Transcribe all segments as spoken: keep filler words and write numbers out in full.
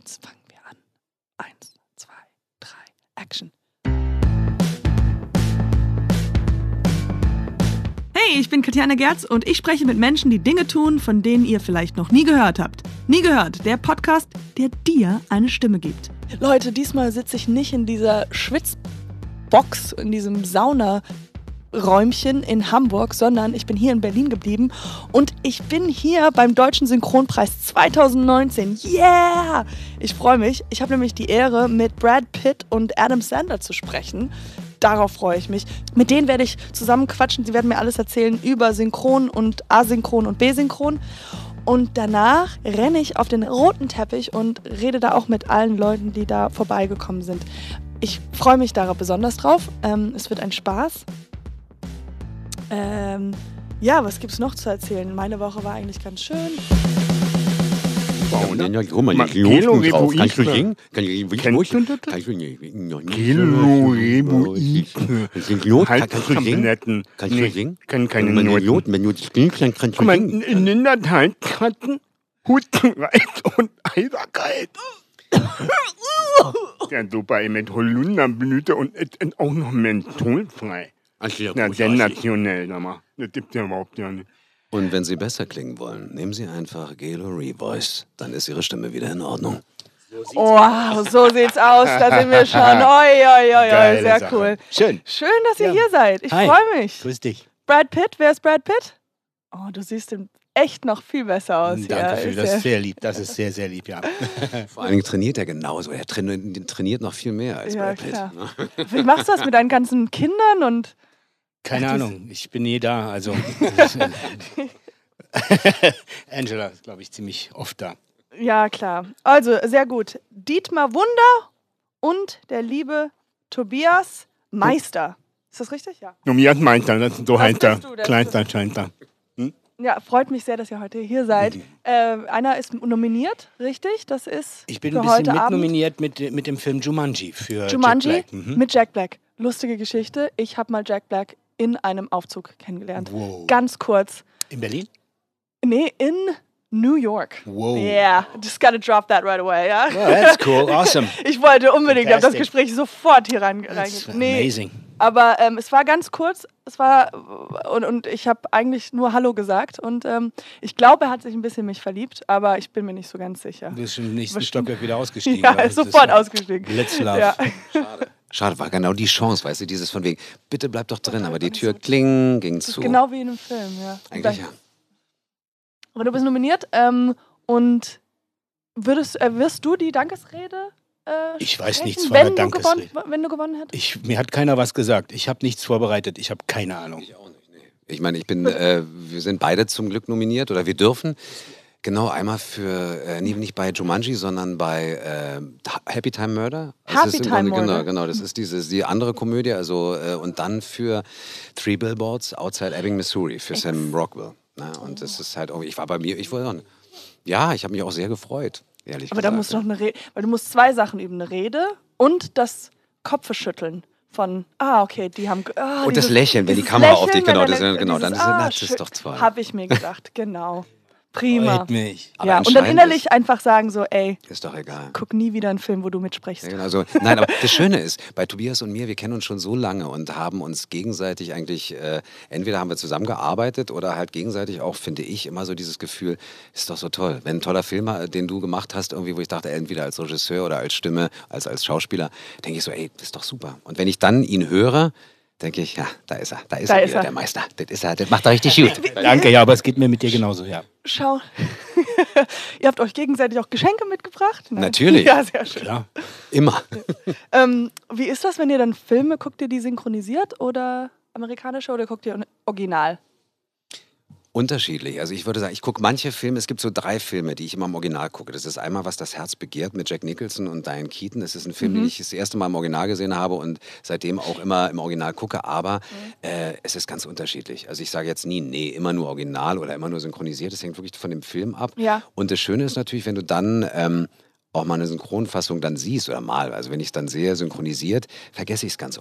jetzt fangen wir an. Eins, zwei, drei, Action. Hey, ich bin Katjana Gerz und ich spreche mit Menschen, die Dinge tun, von denen ihr vielleicht noch nie gehört habt. Nie gehört, der Podcast, der dir eine Stimme gibt. Leute, diesmal sitze ich nicht in dieser Schwitzbox, in diesem Saunaräumchen in Hamburg, sondern ich bin hier in Berlin geblieben und ich bin hier beim Deutschen Synchronpreis zwanzig neunzehn. Yeah! Ich freue mich. Ich habe nämlich die Ehre, mit Brad Pitt und Adam Sandler zu sprechen. Darauf freue ich mich. Mit denen werde ich zusammen quatschen. Sie werden mir alles erzählen über Synchron und Asynchron und Besynchron. Und danach renne ich auf den roten Teppich und rede da auch mit allen Leuten, die da vorbeigekommen sind. Ich freue mich darauf besonders drauf. Ähm, es wird ein Spaß. Ähm, ja, was gibt's noch zu erzählen? Meine Woche war eigentlich ganz schön. Wow, ne? Ja, guck mal, mal Kilo drauf. Kannst du singen? Kannst du singen? Kannst du nicht? Kilo Reboisme. Kannst du singen? Kannst du singen? Kann keine Noten. Wenn du das singst, dann kannst du singen. In Lindertal hatten Hutenreit und Eiserkeit. Ja, super, mit Holunderblüte und auch noch mentholfrei. Ja, sensationell, sag mal. Das gibt's ja überhaupt ja nicht. Und wenn Sie besser klingen wollen, nehmen Sie einfach Gelo Revoice. Dann ist Ihre Stimme wieder in Ordnung. Wow, so sieht's aus. Da sind wir schon. Oi, oi, oi, oi. Sehr Sache. cool. Schön. Schön, dass ihr Ja. hier seid. Ich Hi. freue mich. Grüß dich. Brad Pitt, wer ist Brad Pitt? Oh, du siehst echt noch viel besser aus. Danke ja, für ist das. ja- Sehr lieb. Das ist sehr, sehr lieb, ja. Vor allen Dingen trainiert er genauso. Er trainiert, trainiert noch viel mehr als Ja, Brad Pitt. klar. Ne? Wie machst du das mit deinen ganzen Kindern? Und Keine Ach, das- Ahnung. Ich bin nie da. Also. Angela ist, glaube ich, ziemlich oft da. ja, klar. Also, sehr gut. Dietmar Wunder und der liebe Tobias Meister. Ist das richtig? Ja. Tobias Meister, das ist so Das heißt er. bist du, das Kleinster, bist Scheinter. Ja, freut mich sehr, dass ihr heute hier seid. Mhm. Äh, einer ist nominiert, richtig? Das ist Ich bin für ein bisschen heute Abend. mitnominiert mit, mit dem Film Jumanji für Jumanji Jack Black. Mhm. mit Jack Black. Lustige Geschichte. Ich habe mal Jack Black in einem Aufzug kennengelernt. Wow. Ganz kurz. In Berlin? Nee, in New York. Wow. Yeah, just gotta drop that right away, ja? Oh, that's cool. Awesome. Ich wollte unbedingt, ich habe das Fantastic. Gespräch sofort hier rein. That's rein nee, amazing. aber ähm, es war ganz kurz, es war und, und ich habe eigentlich nur Hallo gesagt und ähm, ich glaube, er hat sich ein bisschen in mich verliebt, aber ich bin mir nicht so ganz sicher. Du bist im nächsten Bestimmt. Stockwerk wieder ausgestiegen. Ja, weil er das ist sofort ja ausgestiegen. Blitzlove. Ja. Schade. Schade, war genau die Chance, weißt du, dieses von wegen, bitte bleib doch drin, aber die Tür kling, ging Das ist zu. genau wie in einem Film, ja. Eigentlich ja. Aber du bist nominiert ähm, und würdest, äh, wirst du die Dankesrede äh, Ich weiß sprechen, nichts von wenn der du gewonnen, Dankesrede. wenn du gewonnen hättest? Ich, mir hat keiner was gesagt. Ich habe nichts vorbereitet. Ich habe keine Ahnung. Ich auch nicht, nee. Ich meine, ich bin, äh, wir sind beide zum Glück nominiert oder wir dürfen. Genau, einmal für, äh, nie- nicht bei Jumanji, sondern bei äh, Happy Time Murder. Das Happy ist im Time Grunde- Murder. Genau, genau, das ist diese, die andere Komödie. Also, äh, und dann für Three Billboards Outside Ebbing, Missouri, für Sam Rockwell. Ne? Und das ist halt auch, ich war bei mir, ich wollte auch, ja, ich habe mich auch sehr gefreut, ehrlich Aber gesagt. da musst du noch eine Rede, weil du musst zwei Sachen üben, eine Rede und das Kopfeschütteln von, ah, okay, die haben, ah, Und das dieses- Lächeln, wenn die dieses Kamera auf dich- Lächeln, genau, wenn das- er- genau, dann dieses, ist- ah, das ist schön. doch toll. Habe ich mir gedacht, genau. Prima. Freut mich. Aber Ja, und dann anscheinend innerlich einfach sagen so, ey, Ist doch egal. guck nie wieder einen Film, wo du mitsprichst. Ja, genau, also, nein, aber das Schöne ist, bei Tobias und mir, wir kennen uns schon so lange und haben uns gegenseitig eigentlich, äh, entweder haben wir zusammengearbeitet oder halt gegenseitig auch, finde ich, immer so dieses Gefühl, ist doch so toll. Wenn ein toller Film, äh, den du gemacht hast, irgendwie, wo ich dachte, entweder als Regisseur oder als Stimme, als als Schauspieler, denke ich so, ey, das ist doch super. Und wenn ich dann ihn höre, denke ich, ja, da ist er, da ist Da er ist wieder, er. der Meister. Das ist er, das macht er richtig gut. Danke, ja, aber es geht mir mit dir genauso, ja. Schau, ihr habt euch gegenseitig auch Geschenke mitgebracht? Ne? Natürlich. Ja, sehr schön. Klar. Immer. Ähm, wie ist das, wenn ihr dann Filme, guckt ihr die synchronisiert oder amerikanische oder guckt ihr original? Unterschiedlich. Also ich würde sagen, ich gucke manche Filme, es gibt so drei Filme, die ich immer im Original gucke. Das ist einmal, was das Herz begehrt mit Jack Nicholson und Diane Keaton. Das ist ein Film, Mhm. den ich das erste Mal im Original gesehen habe und seitdem auch immer im Original gucke. Aber äh, es ist ganz unterschiedlich. Also ich sage jetzt nie, nee, immer nur Original oder immer nur synchronisiert. Das hängt wirklich von dem Film ab. Ja. Und das Schöne ist natürlich, wenn du dann ähm, auch mal eine Synchronfassung dann siehst oder mal, also wenn ich es dann sehe, synchronisiert, vergesse ich es ganz oft.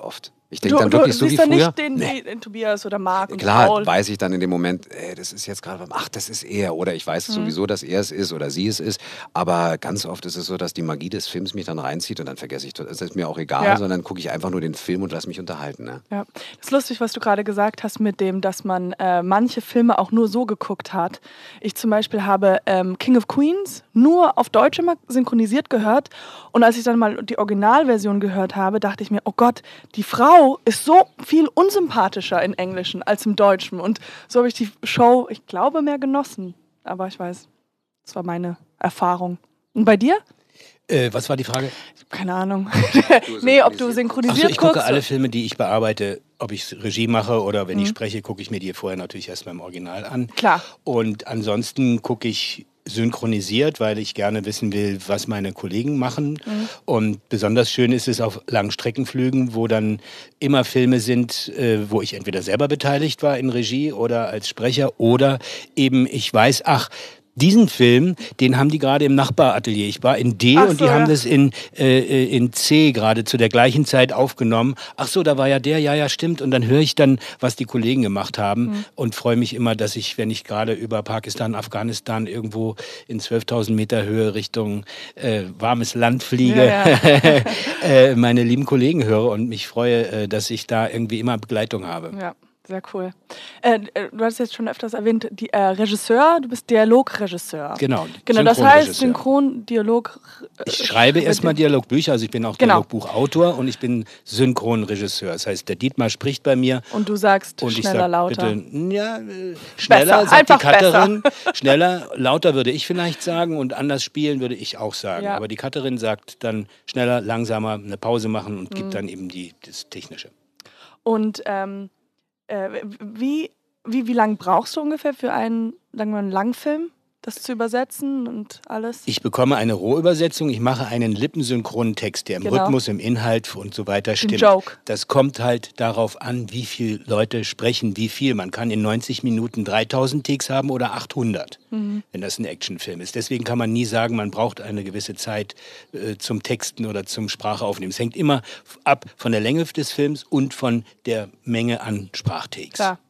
Ich denke dann wirklich du so wie siehst dann früher. nicht den, nee. den Tobias oder Marc und Klar, Paul. weiß ich dann in dem Moment, ey, das ist jetzt gerade, ach, das ist er. Oder ich weiß mhm. sowieso, dass er es ist oder sie es ist. Aber ganz oft ist es so, dass die Magie des Films mich dann reinzieht und dann vergesse ich, das ist mir auch egal, ja. sondern gucke ich einfach nur den Film und lasse mich unterhalten. Ne? Ja. Das ist lustig, was du gerade gesagt hast mit dem, dass man äh, manche Filme auch nur so geguckt hat. Ich zum Beispiel habe ähm, King of Queens nur auf Deutsch immer synchronisiert gehört. Und als ich dann mal die Originalversion gehört habe, dachte ich mir, oh Gott, die Frau ist so viel unsympathischer im Englischen als im Deutschen. Und so habe ich die Show, ich glaube, mehr genossen. Aber ich weiß, das war meine Erfahrung. Und bei dir? Äh, was war die Frage? Keine Ahnung. Nee, ob du synchronisiert Ach so, ich gucke guckst. alle Filme, die ich bearbeite, ob ich Regie mache oder wenn mhm. ich spreche, gucke ich mir die vorher natürlich erstmal im Original an. Klar. Und ansonsten gucke ich synchronisiert, weil ich gerne wissen will, was meine Kollegen machen. Mhm. Und besonders schön ist es auf Langstreckenflügen, wo dann immer Filme sind, äh, wo ich entweder selber beteiligt war in Regie oder als Sprecher oder eben ich weiß, ach, diesen Film, den haben die gerade im Nachbaratelier. Ich war in D Ach und so, die haben ja. das in, äh, in C gerade zu der gleichen Zeit aufgenommen. Ach so, da war ja der, ja, ja, stimmt. Und dann höre ich dann, was die Kollegen gemacht haben mhm. und freue mich immer, dass ich, wenn ich gerade über Pakistan, Afghanistan irgendwo in zwölftausend Meter Höhe Richtung äh, warmes Land fliege, ja, ja. äh, meine lieben Kollegen höre und mich freue, äh, dass ich da irgendwie immer Begleitung habe. Ja. Sehr cool. Äh, du hast jetzt schon öfters erwähnt, die, äh, Regisseur, du bist Dialogregisseur. Genau. Genau, das heißt Synchron-Dialog. Ich schreibe erstmal Dialogbücher, also ich bin auch genau. Dialogbuchautor und ich bin Synchronregisseur. Das heißt, der Dietmar spricht bei mir. Und du sagst und ich schneller, sag, lauter. Bitte, ja, äh, schneller, besser, sagt einfach die Cutterin. Besser. Schneller, lauter würde ich vielleicht sagen und anders spielen würde ich auch sagen. Ja. Aber die Cutterin sagt dann schneller, langsamer, eine Pause machen und mhm. gibt dann eben die, das Technische. Und ähm, Äh, wie, wie, wie lange brauchst du ungefähr für einen, sagen wir mal, einen Langfilm, das zu übersetzen und alles? Ich bekomme eine Rohübersetzung, ich mache einen lippensynchronen Text, der im genau. Rhythmus, im Inhalt und so weiter stimmt. Den Joke. Das kommt halt darauf an, wie viele Leute sprechen, wie viel. Man kann in neunzig Minuten dreitausend Takes haben oder achthundert, mhm. wenn das ein Actionfilm ist. Deswegen kann man nie sagen, man braucht eine gewisse Zeit äh, zum Texten oder zum Sprachaufnehmen. Es hängt immer ab von der Länge des Films und von der Menge an Sprachtakes. Klar.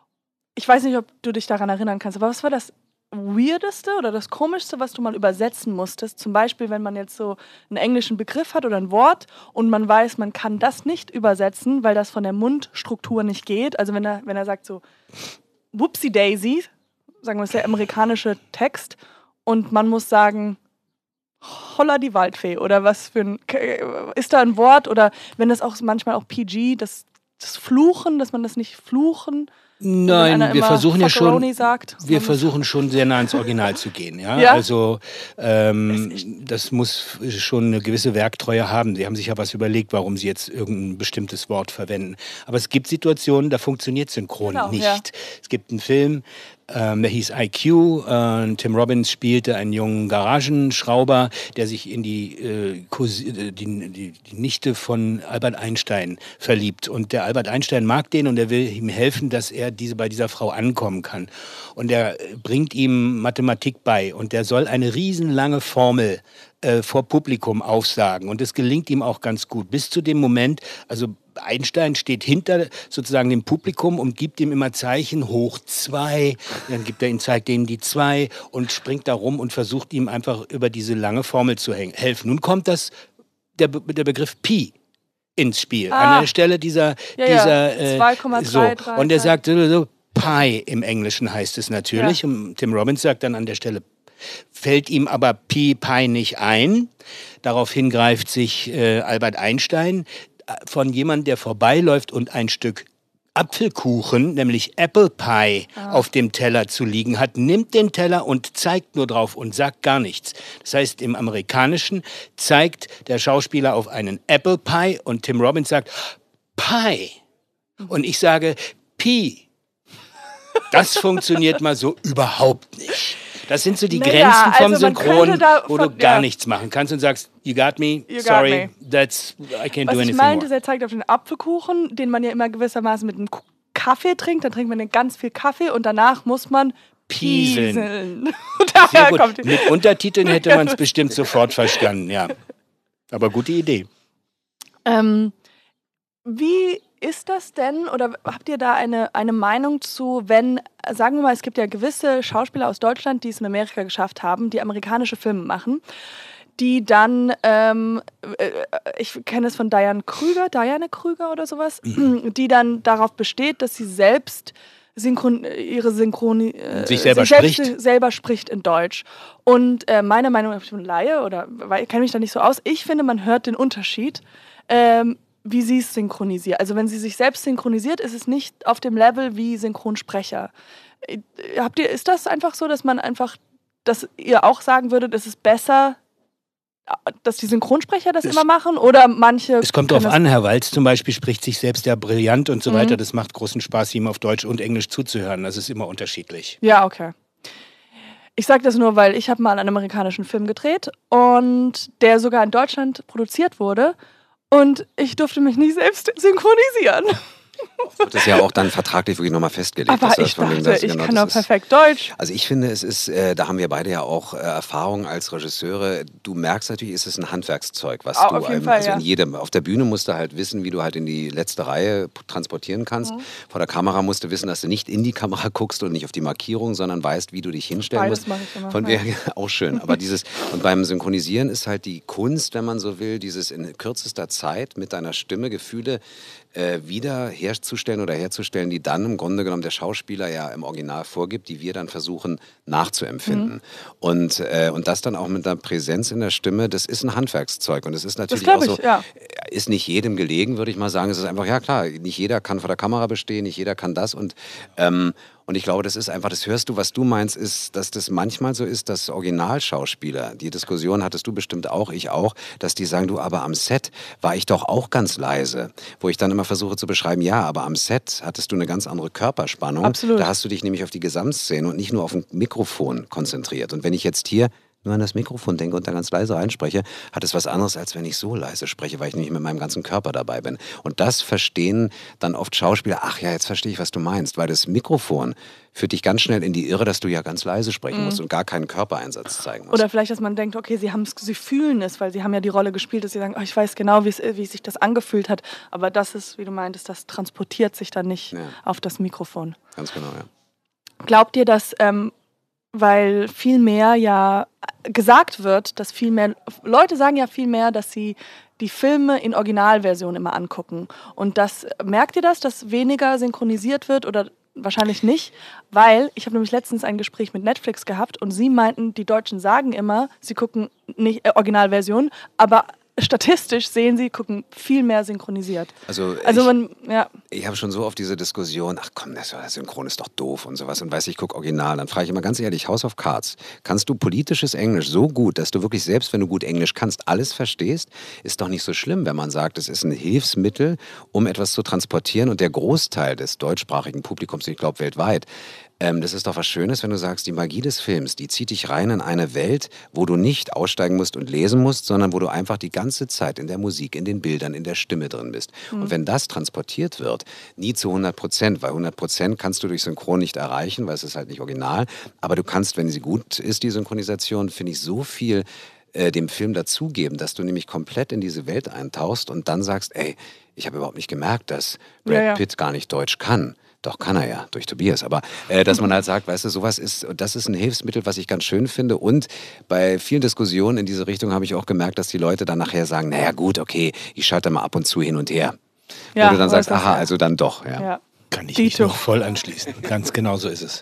Ich weiß nicht, ob du dich daran erinnern kannst, aber was war das Weirdeste oder das Komischste, was du mal übersetzen musstest? Zum Beispiel, wenn man jetzt so einen englischen Begriff hat oder ein Wort und man weiß, man kann das nicht übersetzen, weil das von der Mundstruktur nicht geht. Also wenn er, wenn er sagt so Whoopsie Daisy, sagen wir, das ist der amerikanische Text und man muss sagen Holla die Waldfee oder was für ein, ist da ein Wort oder wenn das auch manchmal auch P G, das, das Fluchen, dass man das nicht fluchen. Nein, wir versuchen ja schon, sagt, wir versuchen schon sehr nah ins Original zu gehen. Ja? Ja? Also ähm, das muss schon eine gewisse Werktreue haben. Sie haben sich ja was überlegt, warum sie jetzt irgendein bestimmtes Wort verwenden. Aber es gibt Situationen, da funktioniert Synchron genau, nicht. Ja. Es gibt einen Film, ähm, der hieß I Q. Äh, Tim Robbins spielte einen jungen Garagenschrauber, der sich in die, äh, die, die, die Nichte von Albert Einstein verliebt. Und der Albert Einstein mag den und er will ihm helfen, dass er diese, bei dieser Frau ankommen kann. Und er bringt ihm Mathematik bei und der soll eine riesenlange Formel äh, vor Publikum aufsagen. Und es gelingt ihm auch ganz gut. Bis zu dem Moment, also Einstein steht hinter sozusagen dem Publikum und gibt ihm immer Zeichen, hoch zwei, dann gibt er ihm, zeigt ihm die zwei und springt da rum und versucht ihm einfach über diese lange Formel zu helfen. Nun kommt das, der, der Begriff Pi ins Spiel, ah. an der Stelle dieser, ja, dieser ja. zwei Komma drei so. Und er sagt so, so, Pi im Englischen heißt es natürlich. Ja. Und Tim Robbins sagt dann an der Stelle, fällt ihm aber Pi, Pi nicht ein. Daraufhin greift sich äh, Albert Einstein von jemandem, der vorbeiläuft und ein Stück Apfelkuchen, nämlich Apple Pie, ah. auf dem Teller zu liegen hat, nimmt den Teller und zeigt nur drauf und sagt gar nichts. Das heißt, im Amerikanischen zeigt der Schauspieler auf einen Apple Pie und Tim Robbins sagt Pie. Und ich sage Pi. Das funktioniert mal so überhaupt nicht. Das sind so die naja, Grenzen vom also Synchron, wo du gar ja. nichts machen kannst und sagst, you got me, you sorry, got me. That's, I can't Was do anything ich meinte, more. er zeigt auf den Apfelkuchen, den man ja immer gewissermaßen mit einem Kaffee trinkt, dann trinkt man ganz viel Kaffee und danach muss man pieseln. pieseln. Sehr gut. Kommt mit Untertiteln hätte man es bestimmt sofort verstanden, ja. Aber gute Idee. Ähm, wie ist das denn, oder habt ihr da eine, eine Meinung zu, wenn, sagen wir mal, es gibt ja gewisse Schauspieler aus Deutschland, die es in Amerika geschafft haben, die amerikanische Filme machen, die dann, ähm, ich kenne es von Diane Krüger, Diane Krüger oder sowas, die dann darauf besteht, dass sie selbst Synchron, ihre Synchron, äh, sich selber sich selbst spricht. selber spricht in Deutsch. Und äh, meiner Meinung nach, ich bin Laie oder kenne mich da nicht so aus, ich finde, man hört den Unterschied, ähm, wie sie es synchronisiert. Also wenn sie sich selbst synchronisiert, ist es nicht auf dem Level wie Synchronsprecher. Habt ihr, ist das einfach so, dass man einfach, dass ihr auch sagen würdet, es ist besser, dass die Synchronsprecher das, das immer machen oder manche... Es kommt drauf an, Herr Walz zum Beispiel spricht sich selbst ja brillant und so mhm. weiter. Das macht großen Spaß, ihm auf Deutsch und Englisch zuzuhören. Das ist immer unterschiedlich. Ja, okay. Ich sage das nur, weil ich habe mal einen amerikanischen Film gedreht und der sogar in Deutschland produziert wurde und ich durfte mich nicht selbst synchronisieren. Das ist ja auch dann vertraglich wirklich nochmal festgelegt. Aber dass ich von dachte, das, ich genau, kann doch ist, perfekt Deutsch. Also ich finde, es ist, äh, da haben wir beide ja auch äh, Erfahrung als Regisseure. Du merkst natürlich, es ist ein Handwerkszeug, was oh, du auf jeden einem, Fall, also ja. in jedem, auf der Bühne musst du halt wissen, wie du halt in die letzte Reihe transportieren kannst. Mhm. Vor der Kamera musst du wissen, dass du nicht in die Kamera guckst und nicht auf die Markierung, sondern weißt, wie du dich hinstellen Beides musst. mache ich immer. Von ja. auch schön. Aber dieses, und beim Synchronisieren ist halt die Kunst, wenn man so will, dieses in kürzester Zeit mit deiner Stimme Gefühle äh, wieder herzustellen oder herzustellen, die dann im Grunde genommen der Schauspieler ja im Original vorgibt, die wir dann versuchen nachzuempfinden. Mhm. Und, äh, und das dann auch mit einer Präsenz in der Stimme, das ist ein Handwerkszeug. Und es ist natürlich das auch so, ich, ja. ist nicht jedem gelegen, würde ich mal sagen. Es ist einfach, ja klar, nicht jeder kann vor der Kamera bestehen, nicht jeder kann das. Und ähm, Und ich glaube, das ist einfach, das hörst du, was du meinst, ist, dass das manchmal so ist, dass Originalschauspieler, die Diskussion hattest du bestimmt auch, ich auch, dass die sagen, du, aber am Set war ich doch auch ganz leise. Wo ich dann immer versuche zu beschreiben, ja, aber am Set hattest du eine ganz andere Körperspannung. Absolut. Da hast du dich nämlich auf die Gesamtszene und nicht nur auf ein Mikrofon konzentriert. Und wenn ich jetzt hier nur an das Mikrofon denke und da ganz leise reinspreche, hat es was anderes, als wenn ich so leise spreche, weil ich nicht mit meinem ganzen Körper dabei bin. Und das verstehen dann oft Schauspieler, ach ja, jetzt verstehe ich, was du meinst, weil das Mikrofon führt dich ganz schnell in die Irre, dass du ja ganz leise sprechen mhm. musst und gar keinen Körpereinsatz zeigen musst. Oder vielleicht, dass man denkt, okay, sie, haben's, sie fühlen es, weil sie haben ja die Rolle gespielt, dass sie sagen, oh, ich weiß genau, wie sich das angefühlt hat, aber das ist, wie du meintest, das transportiert sich dann nicht ja. auf das Mikrofon. Ganz genau, ja. Glaubt ihr, dass... Ähm, weil viel mehr ja gesagt wird, dass viel mehr, Leute sagen ja viel mehr, dass sie die Filme in Originalversion immer angucken. Und das, merkt ihr das, dass weniger synchronisiert wird oder wahrscheinlich nicht? Weil, ich habe nämlich letztens ein Gespräch mit Netflix gehabt und sie meinten, die Deutschen sagen immer, sie gucken nicht äh, Originalversion, aber statistisch sehen sie, gucken viel mehr synchronisiert. Also, also ich, man, ja. ich habe schon so oft diese Diskussion, ach komm, das Synchron ist doch doof und sowas und weiß ich, gucke Original. Dann frage ich immer ganz ehrlich, House of Cards, kannst du politisches Englisch so gut, dass du wirklich selbst, wenn du gut Englisch kannst, alles verstehst? Ist doch nicht so schlimm, wenn man sagt, es ist ein Hilfsmittel, um etwas zu transportieren und der Großteil des deutschsprachigen Publikums, ich glaube weltweit, Ähm, das ist doch was Schönes, wenn du sagst, die Magie des Films, die zieht dich rein in eine Welt, wo du nicht aussteigen musst und lesen musst, sondern wo du einfach die ganze Zeit in der Musik, in den Bildern, in der Stimme drin bist. Mhm. Und wenn das transportiert wird, nie zu hundert Prozent, weil hundert Prozent kannst du durch Synchron nicht erreichen, weil es ist halt nicht original, aber du kannst, wenn sie gut ist, die Synchronisation, finde ich, so viel äh, dem Film dazugeben, dass du nämlich komplett in diese Welt eintauchst und dann sagst, ey, ich habe überhaupt nicht gemerkt, dass Brad ja, ja. Pitt gar nicht Deutsch kann. Doch, kann er ja, durch Tobias. Aber äh, dass man halt sagt, weißt du, sowas ist, das ist ein Hilfsmittel, was ich ganz schön finde. Und bei vielen Diskussionen in diese Richtung habe ich auch gemerkt, dass die Leute dann nachher sagen, naja gut, okay, ich schalte mal ab und zu hin und her. Ja, wo du dann sagst, aha, ja. also dann doch. Ja. Ja. Kann ich mich noch voll anschließen. Ganz genau so ist es.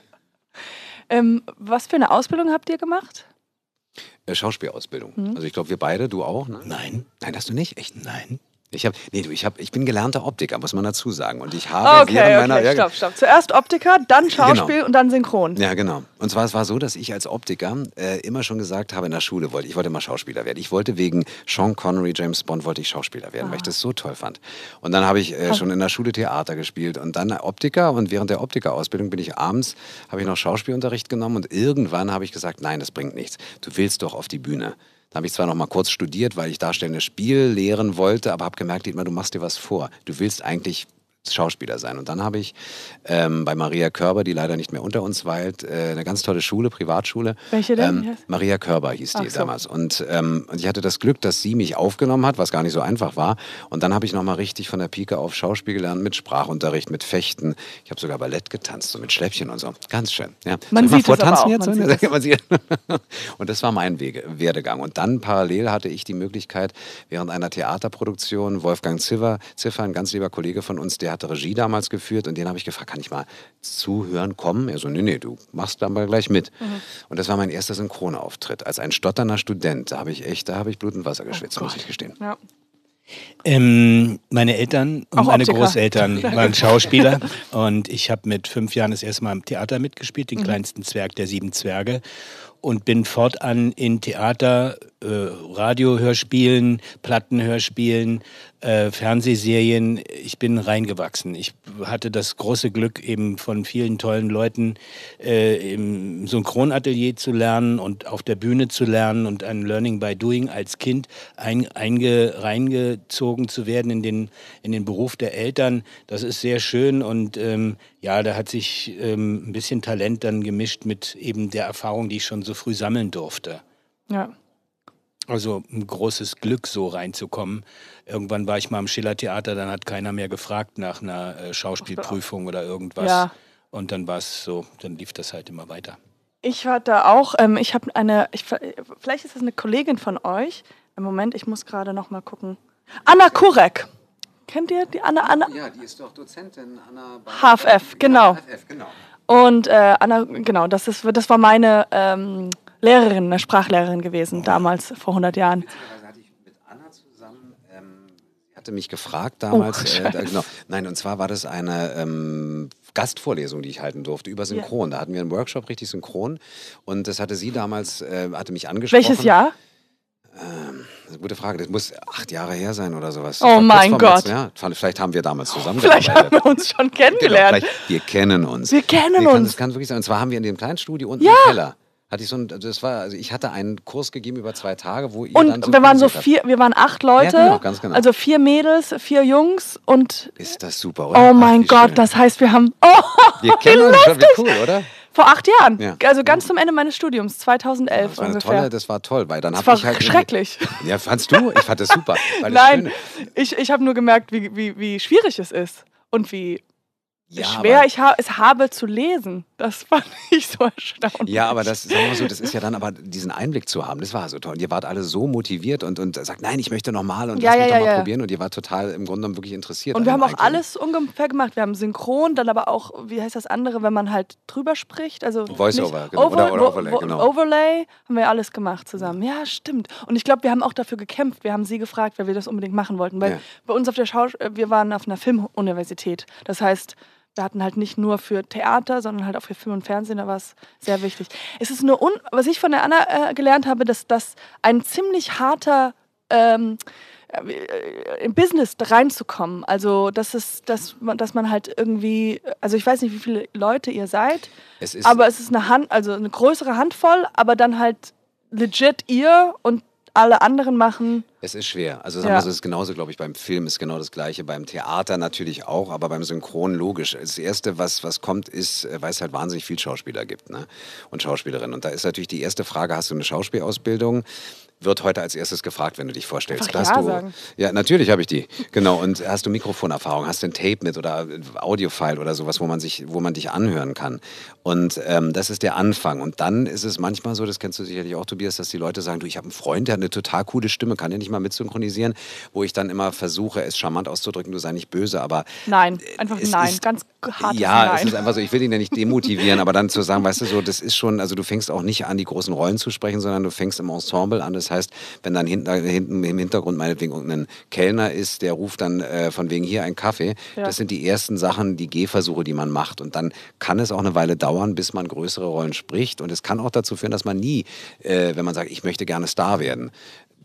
Ähm, was für eine Ausbildung habt ihr gemacht? Äh, Schauspielausbildung. Mhm. Also ich glaube, wir beide, du auch, ne? Nein. Nein, hast du nicht? Echt? Nein. Ich, hab, nee, du, ich, hab, ich bin gelernter Optiker, muss man dazu sagen. Und ich habe okay, während okay, meiner... Ja, stopp, stopp. Zuerst Optiker, dann Schauspiel genau. und dann Synchron. Ja, genau. Und zwar, es war so, dass ich als Optiker äh, immer schon gesagt habe, in der Schule wollte ich wollte mal Schauspieler werden. Ich wollte wegen Sean Connery, James Bond, wollte ich Schauspieler werden, ah. weil ich das so toll fand. Und dann habe ich äh, schon in der Schule Theater gespielt und dann Optiker. Und während der Optikerausbildung bin ich abends, habe ich noch Schauspielunterricht genommen und irgendwann habe ich gesagt, nein, das bringt nichts. Du willst doch auf die Bühne. Da habe ich zwar noch mal kurz studiert, weil ich darstellendes Spiel lehren wollte, aber habe gemerkt, Dietmar, du machst dir was vor. Du willst eigentlich Schauspieler sein. Und dann habe ich ähm, bei Maria Körber, die leider nicht mehr unter uns weilt, äh, eine ganz tolle Schule, Privatschule. Welche denn? Ähm, Maria Körber hieß die Ach so. damals. Und, ähm, und ich hatte das Glück, dass sie mich aufgenommen hat, was gar nicht so einfach war. Und dann habe ich nochmal richtig von der Pike auf Schauspiel gelernt, mit Sprachunterricht, mit Fechten. Ich habe sogar Ballett getanzt, so mit Schläppchen und so. Ganz schön. Ja. Man Soll ich sieht mal es aber vortanzen auch, jetzt? man So? sieht Man sieht- Und das war mein Wege, Werdegang. Und dann parallel hatte ich die Möglichkeit, während einer Theaterproduktion, Wolfgang Ziffer, Ziffer, ein ganz lieber Kollege von uns, der hatte Regie damals geführt und den habe ich gefragt, kann ich mal zuhören kommen? Er so, nee, nee, du machst dann mal gleich mit. Mhm. Und das war mein erster Synchronauftritt. Als ein stotternder Student, da habe ich echt, da habe ich Blut und Wasser geschwitzt, oh muss ich gestehen. Ja. Ähm, meine Eltern und Auch meine Optiker. Großeltern waren Schauspieler und ich habe mit fünf Jahren das erste Mal im Theater mitgespielt, den mhm. kleinsten Zwerg der sieben Zwerge, und bin fortan in Theater, äh, Radiohörspielen, Plattenhörspielen, äh, Fernsehserien. Ich bin reingewachsen. Ich hatte das große Glück, eben von vielen tollen Leuten äh, im Synchronatelier zu lernen und auf der Bühne zu lernen und ein Learning by Doing als Kind ein, einge, reingezogen zu werden in den, in den Beruf der Eltern. Das ist sehr schön und ähm, ja, da hat sich ähm, ein bisschen Talent dann gemischt mit eben der Erfahrung, die ich schon so früh sammeln durfte. Ja. Also ein großes Glück, so reinzukommen. Irgendwann war ich mal im Schillertheater, dann hat keiner mehr gefragt nach einer äh, Schauspielprüfung oder irgendwas. Ja. Und dann war es so, dann lief das halt immer weiter. Ich war da auch, ähm, ich habe eine, ich, vielleicht ist das eine Kollegin von euch. Im Moment, ich muss gerade noch mal gucken. Anna Kurek. Kennt ihr die Anna? Anna? Ja, die ist doch Dozentin, Anna. H F F, genau. Ja, H F F, genau. Und äh, Anna, genau, das, ist, das war meine ähm, Lehrerin, eine Sprachlehrerin gewesen, damals, vor hundert Jahren. Witzigerweise hatte ich mit Anna zusammen, ähm, sie hatte mich gefragt damals, Oh, äh, da, genau, nein, und zwar war das eine ähm, Gastvorlesung, die ich halten durfte, über Synchron. Ja. Da hatten wir einen Workshop, richtig synchron, und das hatte sie damals, äh, hatte mich angesprochen. Welches Jahr? Ähm, das ist eine gute Frage. Das muss acht Jahre her sein oder sowas. Oh mein Gott. Uns, ja, vielleicht haben wir damals Vielleicht haben wir uns schon kennengelernt. Genau, wir kennen uns. Wir kennen nee, uns. Kann, das kann wirklich sein. Und zwar haben wir in dem kleinen Studio unten ja. im Keller. Hatte ich so ein, das war, also ich hatte einen Kurs gegeben über zwei Tage, wo ihr und dann so wir waren so vier, wir waren acht Leute, ja, genau, ganz genau. Also vier Mädels, vier Jungs und ist das super, oder? Oh mein Ach, Gott, schön. Das heißt, wir haben oh, wir kennen uns schon, wie cool, oder? Vor acht Jahren, ja. Also ganz zum Ende meines Studiums, zweitausendelf ja, das war ungefähr. Tolle, das war toll, weil dann das habe war ich halt schrecklich. Ja, fandst du? Ich fand das super. Weil das Nein, Schöne, ich, ich habe nur gemerkt, wie, wie, wie schwierig es ist und wie ja, schwer ich ha es habe zu lesen. Das fand ich so erstaunlich. Ja, aber das, sagen wir mal so, das ist ja dann aber diesen Einblick zu haben, das war so toll. Und ihr wart alle so motiviert und, und sagt, nein, ich möchte nochmal und ja, lass ja, mich ja, doch mal ja. probieren. Und ihr wart total im Grunde genommen wirklich interessiert. Und wir haben auch Eigenen. alles ungefähr gemacht. Wir haben Synchron, dann aber auch, wie heißt das andere, wenn man halt drüber spricht? Also Voice-Over, genau. Oder, oder Overlay, Vo genau. Overlay haben wir alles gemacht zusammen. Ja, stimmt. Und ich glaube, wir haben auch dafür gekämpft. Wir haben sie gefragt, weil wir das unbedingt machen wollten. Weil ja. bei uns auf der Schau wir waren auf einer Filmuniversität. Das heißt, wir hatten halt nicht nur für Theater, sondern halt auch für Film und Fernsehen, da war es sehr wichtig. Es ist nur, un was ich von der Anna äh, gelernt habe, dass das ein ziemlich harter ähm, äh, im Business reinzukommen. Also, das ist, dass man, dass man halt irgendwie, also ich weiß nicht, wie viele Leute ihr seid, es ist aber es ist eine Hand, also eine größere Handvoll, aber dann halt legit ihr und alle anderen machen. Es ist schwer. Also sagen wir ja. so, es ist genauso, glaube ich, beim Film ist genau das Gleiche, beim Theater natürlich auch, aber beim Synchron logisch. Das Erste, was, was kommt, ist, weil es halt wahnsinnig viel Schauspieler gibt, ne? Und Schauspielerinnen. Und da ist natürlich die erste Frage, hast du eine Schauspielausbildung? Wird heute als erstes gefragt, wenn du dich vorstellst. Einfach hast ja du, sagen. Ja, natürlich habe ich die. Genau. Und hast du Mikrofonerfahrung? Hast du ein Tape mit oder Audiofile oder sowas, wo man sich, wo man dich anhören kann? Und ähm, das ist der Anfang. Und dann ist es manchmal so, das kennst du sicherlich auch, Tobias, dass die Leute sagen, du, ich habe einen Freund, der hat eine total coole Stimme, kann der nicht mal mitsynchronisieren? Wo ich dann immer versuche, es charmant auszudrücken, du sei nicht böse, aber... Nein, einfach nein, ist, ganz hartes Ja, Nein. es ist einfach so, ich will ihn ja nicht demotivieren, aber dann zu sagen, weißt du, so, das ist schon, also du fängst auch nicht an, die großen Rollen zu sprechen, sondern du fängst im Ensemble an. Das heißt, wenn dann hinten, hinten im Hintergrund meinetwegen irgendein Kellner ist, der ruft dann äh, von wegen hier ein Kaffee. Ja. Das sind die ersten Sachen, die Gehversuche, die man macht. Und dann kann es auch eine Weile dauern, bis man größere Rollen spricht. Und es kann auch dazu führen, dass man nie, äh, wenn man sagt, ich möchte gerne Star werden,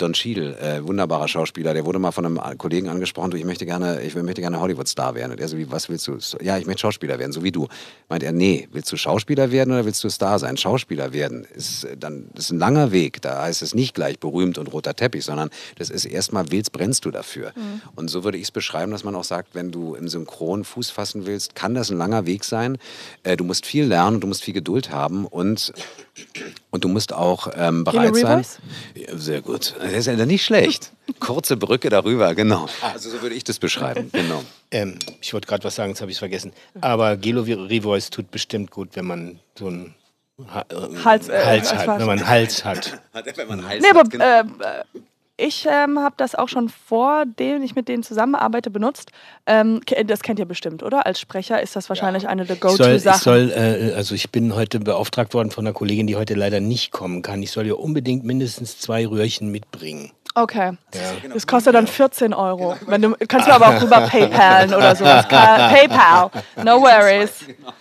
Don Cheadle, äh, wunderbarer Schauspieler, der wurde mal von einem Kollegen angesprochen, du, ich möchte gerne, ich möchte gerne Hollywood-Star werden. Und er so, wie, was willst du? Ja, ich möchte Schauspieler werden, so wie du. Meint er, nee, willst du Schauspieler werden oder willst du Star sein? Schauspieler werden ist dann ist ein langer Weg. Da heißt es nicht gleich berühmt und roter Teppich, sondern das ist erstmal, willst, brennst du dafür. Mhm. Und so würde ich es beschreiben, dass man auch sagt, wenn du im Synchron Fuß fassen willst, kann das ein langer Weg sein. Äh, du musst viel lernen, du musst viel Geduld haben und, und du musst auch ähm, bereit sein. Ja, sehr gut. Das ist ja nicht schlecht. Kurze Brücke darüber, genau. Also so würde ich das beschreiben, genau. Ähm, ich wollte gerade was sagen, jetzt habe ich es vergessen. Aber Gelo Rivois tut bestimmt gut, wenn man so einen ha äh, Hals, äh, Hals hat. Wenn man einen Hals hat. wenn man einen Hals nee, hat, aber genau. äh, ich ähm, habe das auch schon vor dem ich mit denen zusammenarbeite benutzt. Ähm, das kennt ihr bestimmt, oder? Als Sprecher ist das wahrscheinlich ja. eine der Go-To-Sachen. Ich soll, äh, also ich bin heute beauftragt worden von einer Kollegin, die heute leider nicht kommen kann. Ich soll ihr unbedingt mindestens zwei Röhrchen mitbringen. Okay. Ja. Das kostet dann vierzehn Euro. Wenn du kannst du aber auch rüber PayPalen oder sowas. PayPal. No worries.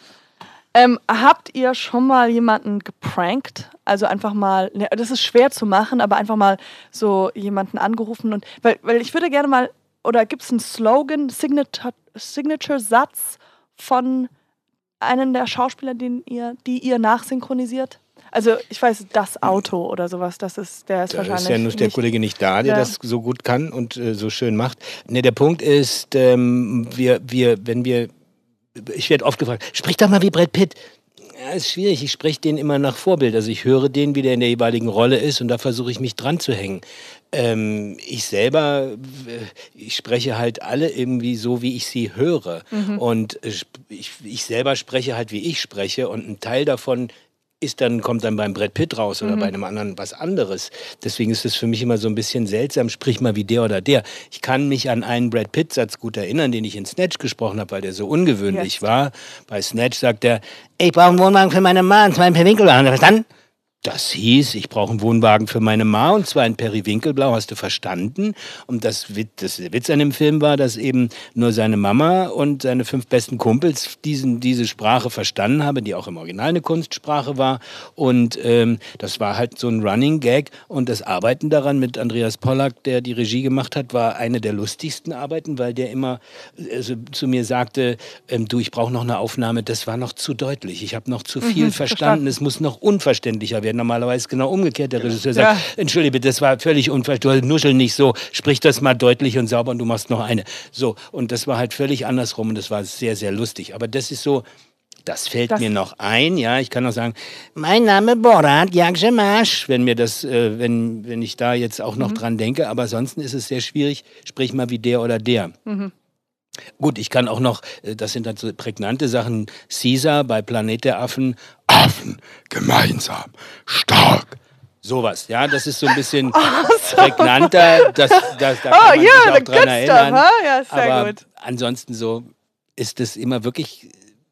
Ähm, habt ihr schon mal jemanden geprankt? Also einfach mal, ne, das ist schwer zu machen, aber einfach mal so jemanden angerufen und weil, weil ich würde gerne mal, oder gibt es einen Slogan, Signature, Signature-Satz von einem der Schauspieler, den ihr, die ihr nachsynchronisiert? Also ich weiß, das Auto oder sowas, das ist, der ist da wahrscheinlich. Da ist ja nur der Kollege nicht da, der ja. das so gut kann und äh, so schön macht. Ne, der Punkt ist, ähm, wir, wir, wenn wir, ich werde oft gefragt, sprich doch mal wie Brad Pitt. Ja, ist schwierig, ich spreche den immer nach Vorbild. Also ich höre den, wie der in der jeweiligen Rolle ist und da versuche ich mich dran zu hängen. Ähm, ich selber, ich spreche halt alle irgendwie so, wie ich sie höre. Mhm. Und ich, ich selber spreche halt, wie ich spreche und ein Teil davon ist dann, kommt dann beim Brad Pitt raus oder mhm. bei einem anderen was anderes. Deswegen ist es für mich immer so ein bisschen seltsam, sprich mal wie der oder der. Ich kann mich an einen Brad Pitt-Satz gut erinnern, den ich in Snatch gesprochen habe, weil der so ungewöhnlich yes. war. Bei Snatch sagt er, ich brauche einen Wohnwagen für meine Ma, und zwar in Periwinkelblau. Hast du verstanden? Das hieß, ich brauche einen Wohnwagen für meine Ma und zwar in Periwinkelblau, hast du verstanden? Und das Witz, das Witz an dem Film war, dass eben nur seine Mama und seine fünf besten Kumpels diesen, diese Sprache verstanden haben, die auch im Original eine Kunstsprache war. Und ähm, das war halt so ein Running Gag. Und das Arbeiten daran mit Andreas Pollack, der die Regie gemacht hat, war eine der lustigsten Arbeiten, weil der immer also, zu mir sagte, ähm, du, ich brauche noch eine Aufnahme, das war noch zu deutlich. Ich habe noch zu viel mhm, verstanden. verstanden, es muss noch unverständlicher werden. Normalerweise genau umgekehrt. Der Regisseur sagt, ja. entschuldige bitte, das war völlig unverständlich, du nuschel nicht so, sprich das mal deutlich und sauber und du machst noch eine. So, und das war halt völlig andersrum und das war sehr, sehr lustig. Aber das ist so, das fällt das mir noch ein, ja, ich kann auch sagen, mein Name Borat Jagdschemasch, wenn mir das, äh, wenn, wenn ich da jetzt auch noch mhm. dran denke, aber ansonsten ist es sehr schwierig, sprich mal wie der oder der. Mhm. Gut, ich kann auch noch, das sind dann so prägnante Sachen, Caesar bei Planet der Affen, Affen gemeinsam stark. Sowas, ja, das ist so ein bisschen oh, so. prägnanter, das, das, da kann oh, man yeah, sich auch dran erinnern. Stuff, huh? Ja, sehr aber gut. Ansonsten so ist es immer wirklich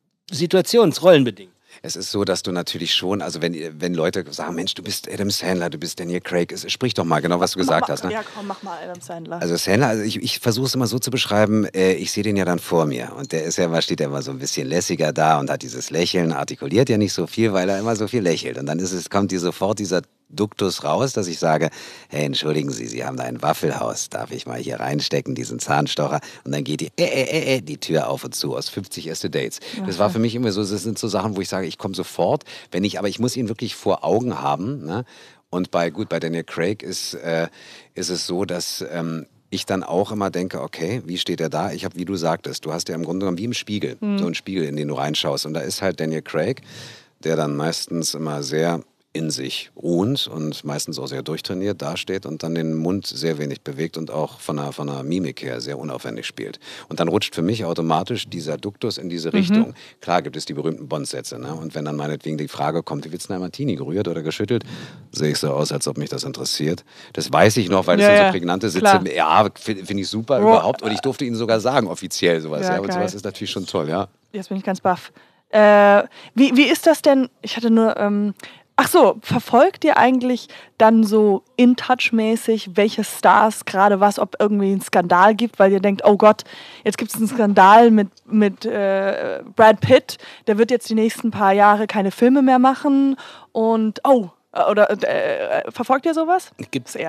situationsrollenbedingt. Es ist so, dass du natürlich schon, also wenn, wenn Leute sagen, Mensch, du bist Adam Sandler, du bist Daniel Craig, es, sprich doch mal genau, was du gesagt mal, hast. Ne? Ja, komm, mach mal Adam Sandler. Also Sandler, also ich, ich versuche es immer so zu beschreiben, äh, ich sehe den ja dann vor mir und der ist ja, steht ja immer so ein bisschen lässiger da und hat dieses Lächeln, artikuliert ja nicht so viel, weil er immer so viel lächelt und dann ist es, kommt die sofort dieser Duktus raus, dass ich sage, hey, entschuldigen Sie, Sie haben da ein Waffelhaus, darf ich mal hier reinstecken, diesen Zahnstocher? Und dann geht die, äh, äh, äh, die Tür auf und zu aus fünfzig erste Dates. Okay. Das war für mich immer so, das sind so Sachen, wo ich sage, ich komme sofort, wenn ich, aber ich muss ihn wirklich vor Augen haben. Ne? Und bei, gut, bei Daniel Craig ist, äh, ist es so, dass ähm, ich dann auch immer denke, okay, wie steht er da? Ich habe, wie du sagtest, du hast ja im Grunde genommen wie im Spiegel, mhm. so einen Spiegel, in den du reinschaust. Und da ist halt Daniel Craig, der dann meistens immer sehr in sich ruhend und meistens auch sehr durchtrainiert dasteht und dann den Mund sehr wenig bewegt und auch von der, von der Mimik her sehr unaufwendig spielt. Und dann rutscht für mich automatisch dieser Duktus in diese Richtung. Mhm. Klar gibt es die berühmten Bond-Sätze, ne? Und wenn dann meinetwegen die Frage kommt, wie willst du einen Martini, gerührt oder geschüttelt, sehe ich so aus, als ob mich das interessiert. Das weiß ich noch, weil ja, das sind ja. so prägnante Sitze. Klar. Ja, finde find ich super oh. überhaupt. Und ich durfte Ihnen sogar sagen, offiziell sowas. Ja, ja. Und sowas ist natürlich schon toll, ja. Jetzt bin ich ganz baff. Äh, wie, wie ist das denn? Ich hatte nur... Ähm Ach so, verfolgt ihr eigentlich dann so in-touch-mäßig, welche Stars gerade was, ob irgendwie einen Skandal gibt, weil ihr denkt, oh Gott, jetzt gibt es einen Skandal mit, mit äh, Brad Pitt, der wird jetzt die nächsten paar Jahre keine Filme mehr machen und oh, oder äh, verfolgt ihr sowas? Gibt's eher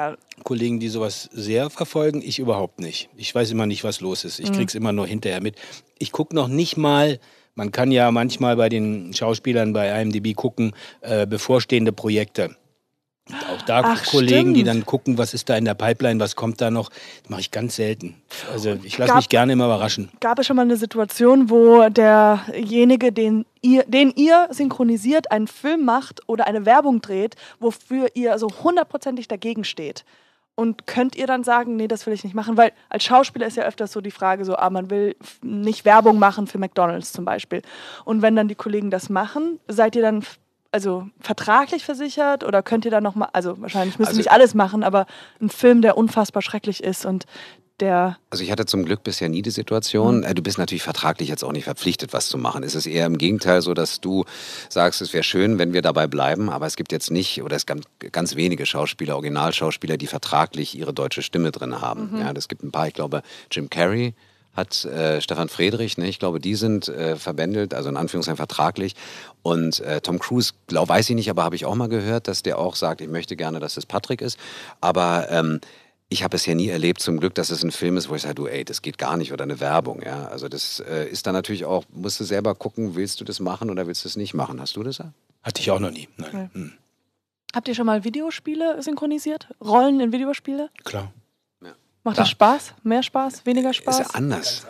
Kollegen, die sowas sehr verfolgen. Ich überhaupt nicht. Ich weiß immer nicht, was los ist. Ich krieg's immer nur hinterher mit. Ich gucke noch nicht mal, man kann ja manchmal bei den Schauspielern bei I M D B gucken, äh, bevorstehende Projekte. Auch da Ach, Kollegen, stimmt. die dann gucken, was ist da in der Pipeline, was kommt da noch. Das mache ich ganz selten. Also ich lasse Gab- mich gerne immer überraschen. Gab es schon mal eine Situation, wo derjenige, den ihr, den ihr synchronisiert, einen Film macht oder eine Werbung dreht, wofür ihr so hundertprozentig dagegen steht? Und könnt ihr dann sagen, nee, das will ich nicht machen? Weil als Schauspieler ist ja öfters so die Frage so, ah, man will f- nicht Werbung machen für McDonald's zum Beispiel. Und wenn dann die Kollegen das machen, seid ihr dann f- also vertraglich versichert oder könnt ihr dann nochmal, also wahrscheinlich müsst ihr Also- nicht alles machen, aber ein Film, der unfassbar schrecklich ist und der... Also ich hatte zum Glück bisher nie die Situation, äh, du bist natürlich vertraglich jetzt auch nicht verpflichtet, was zu machen. Es ist eher im Gegenteil so, dass du sagst, es wäre schön, wenn wir dabei bleiben, aber es gibt jetzt nicht, oder es gibt ganz wenige Schauspieler, Originalschauspieler, die vertraglich ihre deutsche Stimme drin haben. Ja, das gibt ein paar, ich glaube, Jim Carrey hat äh, Stefan Friedrich, ne? Ich glaube, die sind äh, verbändelt, also in Anführungszeichen vertraglich. Und äh, Tom Cruise, glaub, weiß ich nicht, aber habe ich auch mal gehört, dass der auch sagt, ich möchte gerne, dass es Patrick ist. Aber ähm, ich habe es ja nie erlebt, zum Glück, dass es ein Film ist, wo ich sage, du, ey, das geht gar nicht oder eine Werbung. Ja? Also das äh, ist dann natürlich auch, musst du selber gucken, willst du das machen oder willst du es nicht machen? Hast du das? Hatte ich auch noch nie. Nein. Okay. Hm. Habt ihr schon mal Videospiele synchronisiert? Rollen in Videospiele? Klar. Macht Klar. das Spaß? Mehr Spaß? Weniger Ist Spaß? ja anders.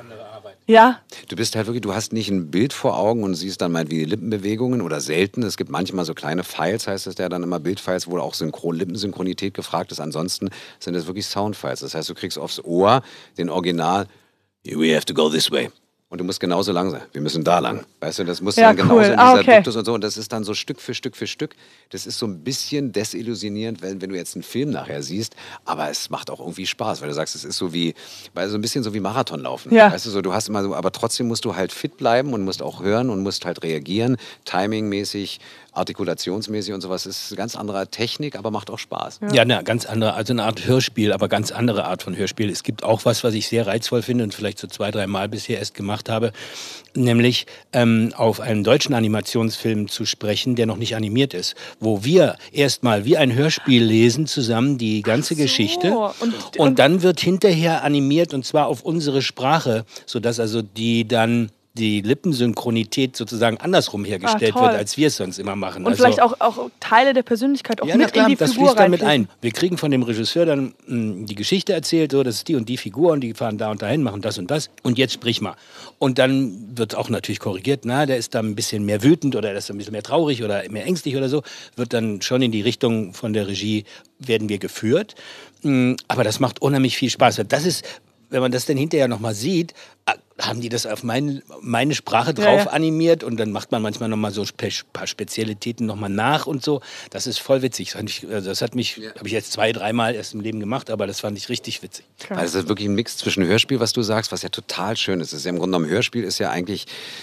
Ja. Du bist halt wirklich, du hast nicht ein Bild vor Augen und siehst dann mal wie Lippenbewegungen oder selten. Es gibt manchmal so kleine Files, heißt es ja dann immer Bildfiles, wo auch Synchron Lippensynchronität gefragt ist. Ansonsten sind es wirklich Soundfiles. Das heißt, du kriegst aufs Ohr den Original, we have to go this way. Und du musst genauso lang sein. Wir müssen da lang. Weißt du, das musst du Ja, dann genauso cool. in dieser Ah, okay. Duktus und so. Und das ist dann so Stück für Stück für Stück. Das ist so ein bisschen desillusionierend, wenn, wenn du jetzt einen Film nachher siehst. Aber es macht auch irgendwie Spaß, weil du sagst, es ist so wie, weil so ein bisschen so wie Marathonlaufen. Ja. Weißt du, so, du hast immer so, aber trotzdem musst du halt fit bleiben und musst auch hören und musst halt reagieren. Timingmäßig, artikulationsmäßig und sowas. Das ist eine ganz andere Technik, aber macht auch Spaß. Ja, eine ganz andere, also eine Art Hörspiel, aber ganz andere Art von Hörspiel. Es gibt auch was, was ich sehr reizvoll finde und vielleicht so zwei, drei Mal bisher erst gemacht habe, nämlich ähm, auf einen deutschen Animationsfilm zu sprechen, der noch nicht animiert ist, wo wir erstmal wie ein Hörspiel lesen zusammen die ganze so. Geschichte Und- und, und- dann wird hinterher animiert und zwar auf unsere Sprache, sodass also die dann die Lippensynchronität sozusagen andersrum hergestellt Ah, toll. wird, als wir es sonst immer machen. Und Also- vielleicht auch, auch Teile der Persönlichkeit auch ja, na mit klar, in die das Figur fließt dann mit reinfließen. ein. Wir kriegen von dem Regisseur dann mh, die Geschichte erzählt, so, das ist die und die Figur und die fahren da und dahin, machen das und das und jetzt sprich mal. Und dann wird auch natürlich korrigiert, na, der ist da ein bisschen mehr wütend oder der ist ein bisschen mehr traurig oder mehr ängstlich oder so, wird dann schon in die Richtung von der Regie, werden wir geführt. Mh, Aber das macht unheimlich viel Spaß. Das ist, wenn man das dann hinterher nochmal sieht, ah, haben die das auf mein, meine Sprache drauf Ja, ja. animiert und dann macht man manchmal nochmal so ein paar Spezialitäten nochmal nach und so. Das ist voll witzig. Das, fand ich, also das hat mich, Ja. habe ich jetzt zwei, dreimal erst im Leben gemacht, aber das fand ich richtig witzig. Weil es ist wirklich ein Mix zwischen Hörspiel, was du sagst, was ja total schön ist. Das ist ja im Grunde genommen, Hörspiel ist ja eigentlich,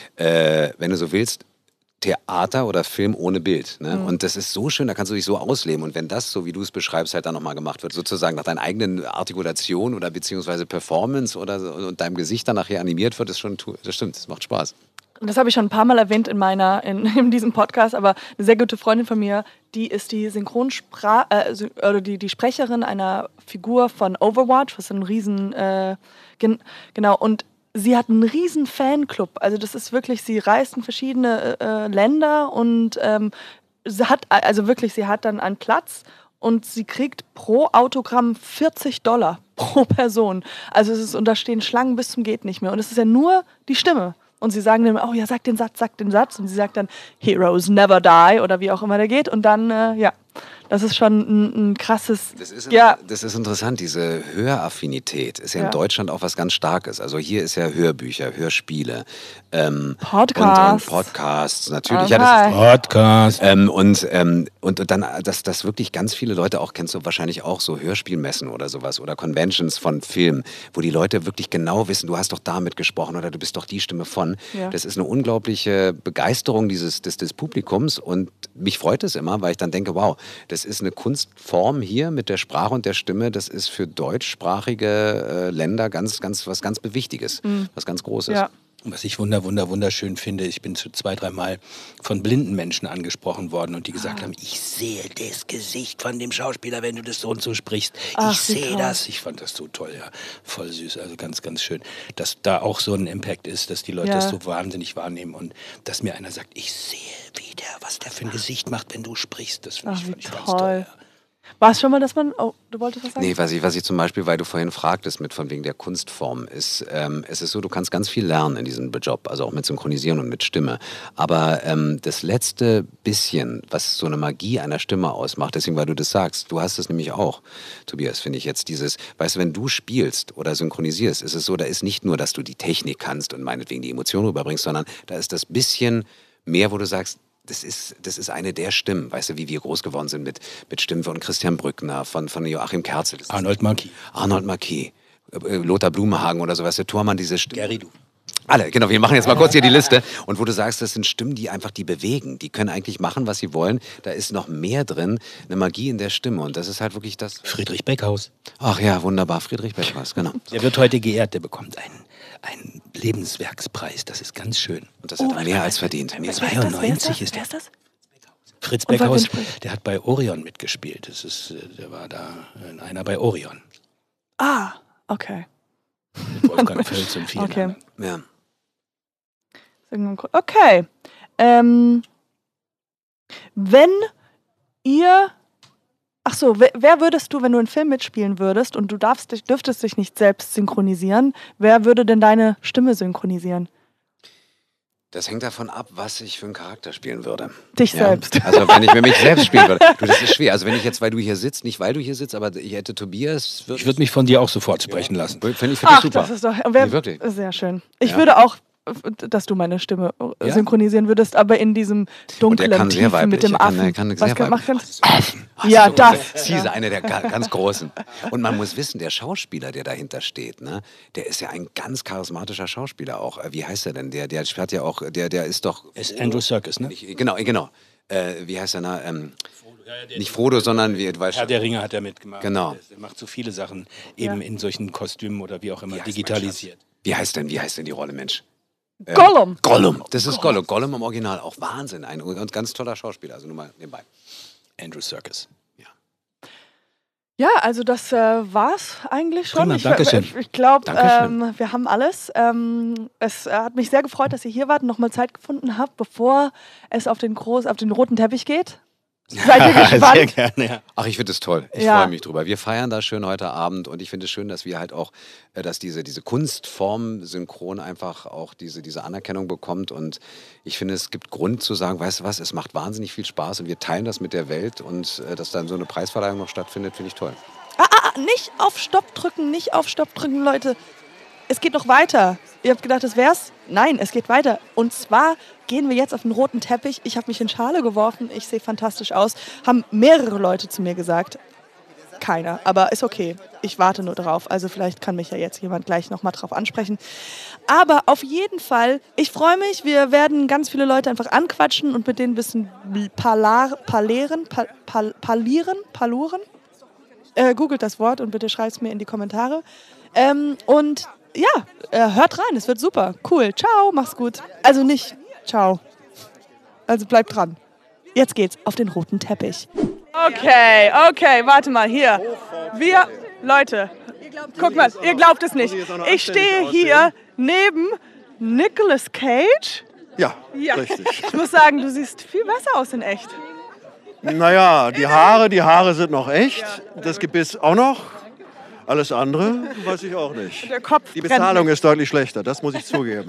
äh, wenn du so willst, Theater oder Film ohne Bild. Ne? Und das ist so schön, da kannst du dich so ausleben. Und wenn das, so wie du es beschreibst, halt dann nochmal gemacht wird, sozusagen nach deiner eigenen Artikulation oder beziehungsweise Performance oder so, und deinem Gesicht dann nachher animiert wird, ist schon, das stimmt, das macht Spaß. Und das habe ich schon ein paar Mal erwähnt in meiner, in, in diesem Podcast, aber eine sehr gute Freundin von mir, die ist die Synchronsprache, äh, sy- oder die, die Sprecherin einer Figur von Overwatch, was ein riesen, äh, gen, genau, und sie hat einen riesen Fanclub. Also das ist wirklich, sie reist in verschiedene äh, Länder und ähm, sie hat, also wirklich, sie hat dann einen Platz und sie kriegt pro Autogramm vierzig Dollar pro Person. Also es ist, und da stehen Schlangen bis zum geht nicht mehr. Und es ist ja nur die Stimme. Und sie sagen dann, oh ja, sag den Satz, sag den Satz. Und sie sagt dann, Heroes never die oder wie auch immer der geht. Und dann, äh, ja, das ist schon ein, ein krasses... Das ist, ja, das ist interessant, diese Höraffinität ist ja, Ja. in Deutschland auch was ganz Starkes. Also hier ist ja Hörbücher, Hörspiele, ähm, Podcasts. Und, und Podcasts, natürlich. Okay. Ja, das ist, Podcast. ähm, und, ähm, und, und dann, dass, dass wirklich ganz viele Leute auch, kennst du wahrscheinlich auch so Hörspielmessen oder sowas oder Conventions von Filmen, wo die Leute wirklich genau wissen, du hast doch damit gesprochen oder du bist doch die Stimme von. Ja. Das ist eine unglaubliche Begeisterung dieses, des, des Publikums und mich freut es immer, weil ich dann denke, wow, das ist eine Kunstform hier mit der Sprache und der Stimme, das ist für deutschsprachige äh, Länder ganz, ganz, was ganz Wichtiges, was ganz Großes. ja. Was ich wunder, wunder, wunderschön finde, ich bin schon zwei, dreimal von blinden Menschen angesprochen worden und die gesagt ah. haben, ich sehe das Gesicht von dem Schauspieler, wenn du das so und so sprichst. Ach, ich sehe das. Ich fand das so toll, ja. Voll süß, also ganz, ganz schön. Dass da auch so ein Impact ist, dass die Leute ja. das so wahnsinnig wahrnehmen und dass mir einer sagt, ich sehe wieder, was der für ein Gesicht macht, wenn du sprichst. Das finde ich, find ich ganz toll. Ja. War es schon mal, dass man... Oh, du wolltest was sagen? Nee, was ich, was ich zum Beispiel, weil du vorhin fragtest, mit von wegen der Kunstform, ist, ähm, es ist so, du kannst ganz viel lernen in diesem Job, also auch mit Synchronisieren und mit Stimme. Aber ähm, das letzte bisschen, was so eine Magie einer Stimme ausmacht, deswegen, weil du das sagst, du hast es nämlich auch, Tobias, finde ich jetzt dieses, weißt du, wenn du spielst oder synchronisierst, ist es so, da ist nicht nur, dass du die Technik kannst und meinetwegen die Emotionen rüberbringst, sondern da ist das bisschen mehr, wo du sagst, Das ist, das ist eine der Stimmen, weißt du, wie wir groß geworden sind mit, mit Stimmen von Christian Brückner, von, von Joachim Kerzel. Arnold Marquis. Arnold Marquis, äh, Lothar Blumenhagen oder sowas, der Thormann, diese Stimmen. Gary Du. Alle, genau, wir machen jetzt mal kurz hier die Liste. Und wo du sagst, das sind Stimmen, die einfach die bewegen. Die können eigentlich machen, was sie wollen. Da ist noch mehr drin, eine Magie in der Stimme. Und das ist halt wirklich das... Friedrich Beckhaus. Ach ja, wunderbar, Friedrich Beckhaus, genau. Der wird heute geehrt, der bekommt einen, einen Lebenswerkspreis. Das ist ganz schön. Und das hat er oh, mehr als verdient. zweiundneunzig ist, ist der. Wer ist das? Fritz Beckhaus, der hat bei Orion mitgespielt. Das ist, der war da einer bei Orion. Ah, okay. Mit Wolfgang Völz und vielen okay. Ja. Okay. Ähm, wenn ihr... Ach so, wer, wer würdest du, wenn du einen Film mitspielen würdest und du darfst, dürftest dich nicht selbst synchronisieren, wer würde denn deine Stimme synchronisieren? Das hängt davon ab, was ich für einen Charakter spielen würde. Dich ja. selbst. Also wenn ich mir mich selbst spielen würde. Du, das ist schwer. Also wenn ich jetzt, weil du hier sitzt, nicht weil du hier sitzt, aber ich hätte Tobias... Würd ich würde mich von dir auch sofort sprechen ja. lassen. Finde ich, find Ach, ich super. Das ist doch, wer, nee, wirklich. Sehr schön. Ich ja. würde auch, dass du meine Stimme ja? synchronisieren würdest, aber in diesem dunklen Tiefen mit dem er Affen. Kann, er kann Was sehr kann, macht ganz Affen. Ja, so, das. Sie ist eine der ganz großen. Und man muss wissen, der Schauspieler, der dahinter steht, ne, der ist ja ein ganz charismatischer Schauspieler auch. Wie heißt er denn? Der, der hat ja auch, der, der ist doch... Ist Andrew Serkis, ne? Ich, genau, genau. Äh, wie heißt er? Na, ähm, nicht Frodo, sondern wie, du weißt Herr der Ringe hat er mitgemacht. Genau. Er macht so viele Sachen eben ja. in solchen Kostümen oder wie auch immer wie digitalisiert. Wie heißt denn, wie heißt denn die Rolle, Mensch? Äh, Gollum. Gollum. Das ist Gollum. Gollum im Original. Auch Wahnsinn. Ein ganz toller Schauspieler. Also nur mal nebenbei. Andrew Serkis. Ja. Ja, also das äh, war's eigentlich schon. Prima, ich Dankeschön. ich, ich glaube, ähm, wir haben alles. Ähm, es äh, hat mich sehr gefreut, dass ihr hier wart und nochmal Zeit gefunden habt, bevor es auf den, groß, auf den roten Teppich geht. Seid ihr gespannt? Sehr gerne, ja. Ach, ich finde es toll. Ich ja. freue mich drüber. Wir feiern da schön heute Abend und ich finde es schön, dass wir halt auch, äh, dass diese, diese Kunstform synchron einfach auch diese, diese Anerkennung bekommt und ich finde, es gibt Grund zu sagen, weißt du was, es macht wahnsinnig viel Spaß und wir teilen das mit der Welt und äh, dass dann so eine Preisverleihung noch stattfindet, finde ich toll. Ah, ah, ah, nicht auf Stopp drücken, nicht auf Stopp drücken, Leute. Es geht noch weiter. Ihr habt gedacht, das wär's? Nein, es geht weiter. Und zwar gehen wir jetzt auf den roten Teppich. Ich habe mich in Schale geworfen. Ich sehe fantastisch aus. Haben mehrere Leute zu mir gesagt. Keiner, aber ist okay. Ich warte nur drauf. Also vielleicht kann mich ja jetzt jemand gleich nochmal drauf ansprechen. Aber auf jeden Fall, ich freue mich. Wir werden ganz viele Leute einfach anquatschen und mit denen ein bisschen palar, palieren, pal, pal, palieren, paluren. Äh, googelt das Wort und bitte schreibt es mir in die Kommentare. Ähm, und ja, äh, hört rein, es wird super. Cool, ciao, mach's gut. Also nicht ciao. Also bleibt dran. Jetzt geht's auf den roten Teppich. Okay, okay, warte mal, hier. Wir, Leute, guck mal, ihr glaubt es nicht. Ich stehe hier neben Nicolas Cage. Ja, ja, richtig. Ich muss sagen, du siehst viel besser aus in echt. Naja, die Haare, die Haare sind noch echt. Das Gebiss auch noch. Alles andere weiß ich auch nicht. Der Kopf die Bezahlung ist deutlich schlechter, das muss ich zugeben.